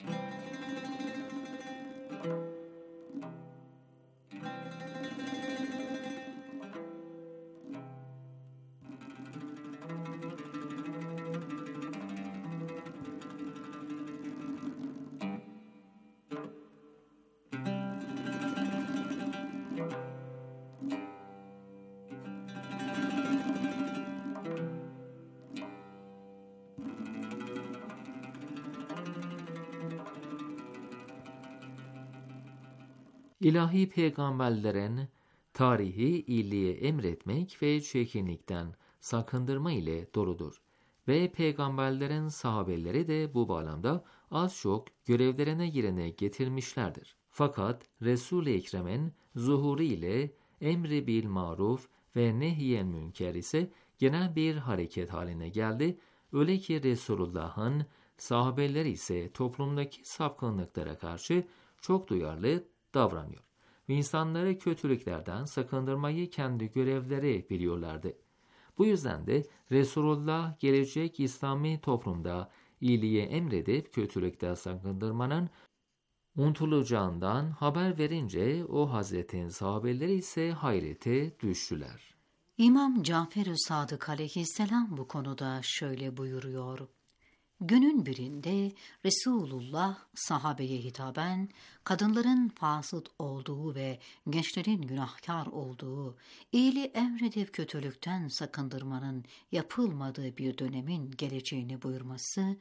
İlahi peygamberlerin tarihi iyiliğe emretmek ve çirkinlikten sakındırma ile doludur. Ve peygamberlerin sahabeleri de bu bağlamda az çok görevlerine yerine getirmişlerdir. Fakat Resul-i Ekrem'in zuhuru ile emri bil maruf ve nehyen münker ise genel bir hareket haline geldi. Öyle ki Resulullah'ın sahabeleri ise toplumdaki sapkınlıklara karşı çok duyarlı davranıyor ve insanları kötülüklerden sakındırmayı kendi görevleri biliyorlardı. Bu yüzden de Resulullah gelecek İslami toplumda iyiliğe emredip kötülükten sakındırmanın unutulacağından haber verince o Hazretin sahabeleri ise hayrete düştüler. İmam Cafer-i Sadık aleyhisselam bu konuda şöyle buyuruyor: Günün birinde Resulullah sahabeye hitaben kadınların fasıt olduğu ve gençlerin günahkar olduğu, iyiliği emredip kötülükten sakındırmanın yapılmadığı bir dönemin geleceğini buyurması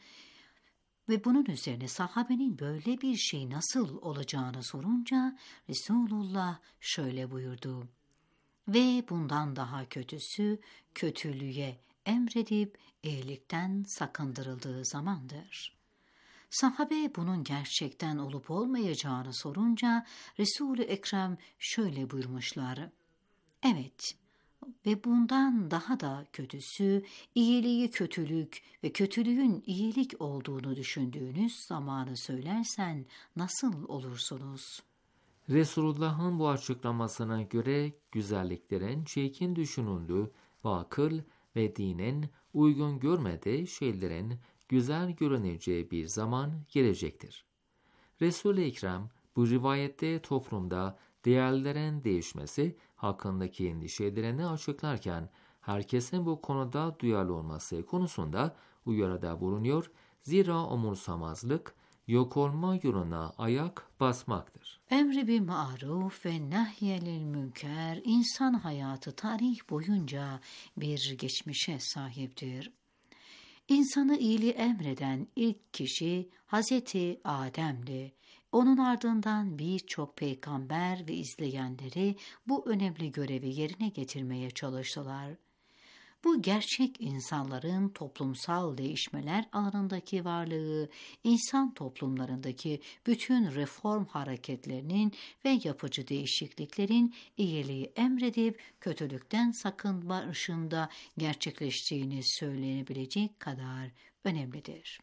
ve bunun üzerine sahabenin böyle bir şey nasıl olacağını sorunca Resulullah şöyle buyurdu: Ve bundan daha kötüsü kötülüğe emredip iyilikten sakındırıldığı zamandır. Sahabe bunun gerçekten olup olmayacağını sorunca Resul-i Ekrem şöyle buyurmuşlar: Evet ve bundan daha da kötüsü iyiliği kötülük ve kötülüğün iyilik olduğunu düşündüğünüz zamanı söylersen nasıl olursunuz? Resulullah'ın bu açıklamasına göre güzelliklerin çirkin düşünüldüğü ve akıl ve dinin uygun görmediği şeylerin güzel görüneceği bir zaman gelecektir. Resul-i Ekrem bu rivayette toplumda değerlerin değişmesi hakkındaki endişelerini açıklarken herkesin bu konuda duyarlı olması konusunda uyarıda bulunuyor. Zira umursamazlık yok olma yoluna ayak basmaktır. Emri bil maruf ve nahyelil münker insan hayatı tarih boyunca bir geçmişe sahiptir. İnsanı iyiliği emreden ilk kişi Hazreti Adem'di. Onun ardından birçok peygamber ve izleyenleri bu önemli görevi yerine getirmeye çalıştılar. Bu gerçek insanların toplumsal değişmeler alanındaki varlığı, insan toplumlarındaki bütün reform hareketlerinin ve yapıcı değişikliklerin iyiliği emredip kötülükten sakınma ışığında gerçekleştiğini söylenebilecek kadar önemlidir.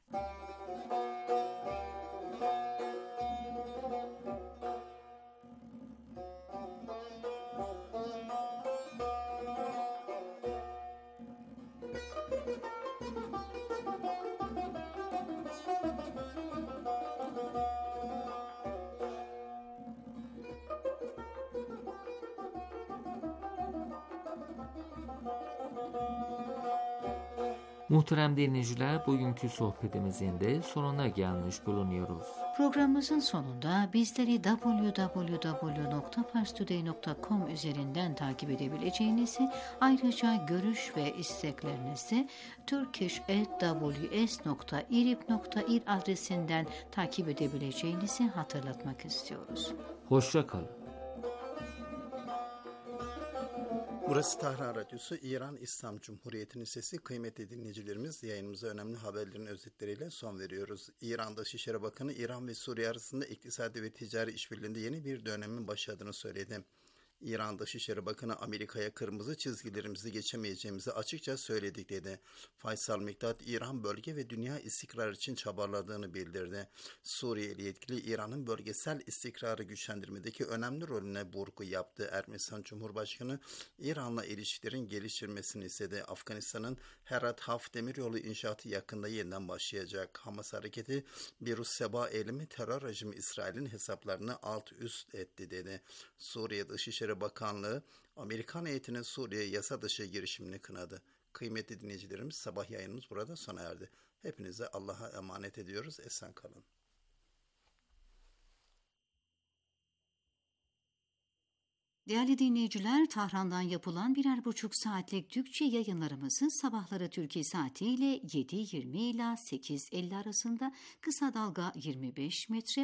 Muhterem dinleyiciler, bugünkü sohbetimizin de sonuna gelmiş bulunuyoruz. Programımızın sonunda bizleri www.parstoday.com üzerinden takip edebileceğinizi, ayrıca görüş ve isteklerinizi turkish@ws.irib.ir adresinden takip edebileceğinizi hatırlatmak istiyoruz. Hoşça kalın. Burası Tahran Radyosu, İran İslam Cumhuriyeti'nin sesi. Kıymetli dinleyicilerimiz, yayınımıza önemli haberlerin özetleriyle son veriyoruz. İran Dışişleri Bakanı, İran ve Suriye arasında iktisadi ve ticari işbirliğinde yeni bir dönemin başladığını söyledi. İran Dışişleri Bakanı, Amerika'ya kırmızı çizgilerimizi geçemeyeceğimizi açıkça söyledik dedi. Faysal Mikdad, İran bölge ve dünya istikrar için çabaladığını bildirdi. Suriyeli yetkili, İran'ın bölgesel istikrarı güçlendirmedeki önemli rolüne vurgu yaptı. Ermenistan Cumhurbaşkanı, İran'la ilişkilerin geliştirilmesini istedi. Afganistan'ın Herat Haf demiryolu inşaatı yakında yeniden başlayacak. Hamas hareketi, bir Rus Seba eylemi terör rejimi İsrail'in hesaplarını alt üst etti dedi. Suriye Dışişleri Bakanlığı, Amerikan heyetinin Suriye yasa dışı girişimini kınadı. Kıymetli dinleyicilerimiz, sabah yayınımız burada sona erdi. Hepinize Allah'a emanet ediyoruz. Esen kalın. Değerli dinleyiciler, Tahran'dan yapılan 1,5 saatlik Türkçe yayınlarımızı sabahları Türkiye saatiyle 7.20 ila 8.50 arasında kısa dalga 25 metre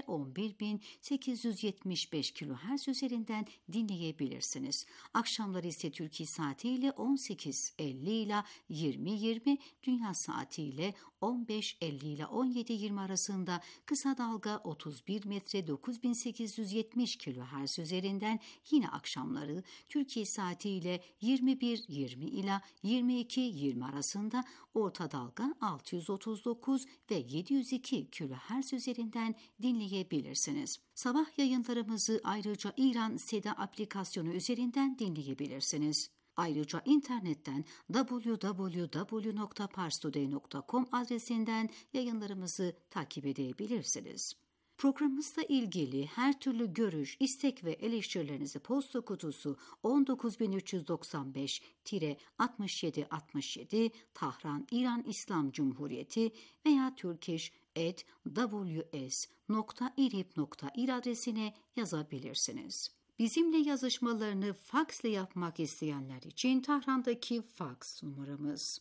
11.875 kHz üzerinden dinleyebilirsiniz. Akşamları ise Türkiye saatiyle 18.50 ila 20.20, dünya saatiyle 15.50 ile 17.20 arasında kısa dalga 31 metre 9870 kHz üzerinden yine akşamları Türkiye saatiyle 21.20 ila 22.20 arasında orta dalga 639 ve 702 kHz üzerinden dinleyebilirsiniz. Sabah yayınlarımızı ayrıca İran Seda aplikasyonu üzerinden dinleyebilirsiniz. Ayrıca internetten www.parstoday.com adresinden yayınlarımızı takip edebilirsiniz. Programımızla ilgili her türlü görüş, istek ve eleştirilerinizi posta kutusu 19395-6767 Tahran İran İslam Cumhuriyeti veya turkish@ws.irib.ir adresine yazabilirsiniz. Bizimle yazışmalarını faksla yapmak isteyenler için Tahran'daki faks numaramız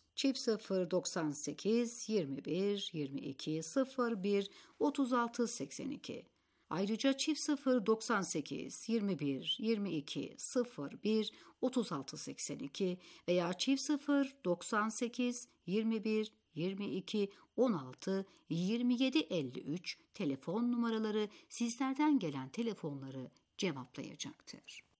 098 21 22 01 36 82. Ayrıca 098 21 22 01 36 82 veya 098 21 22 16 27 53 telefon numaraları sizlerden gelen telefonları cevaplayacaktır.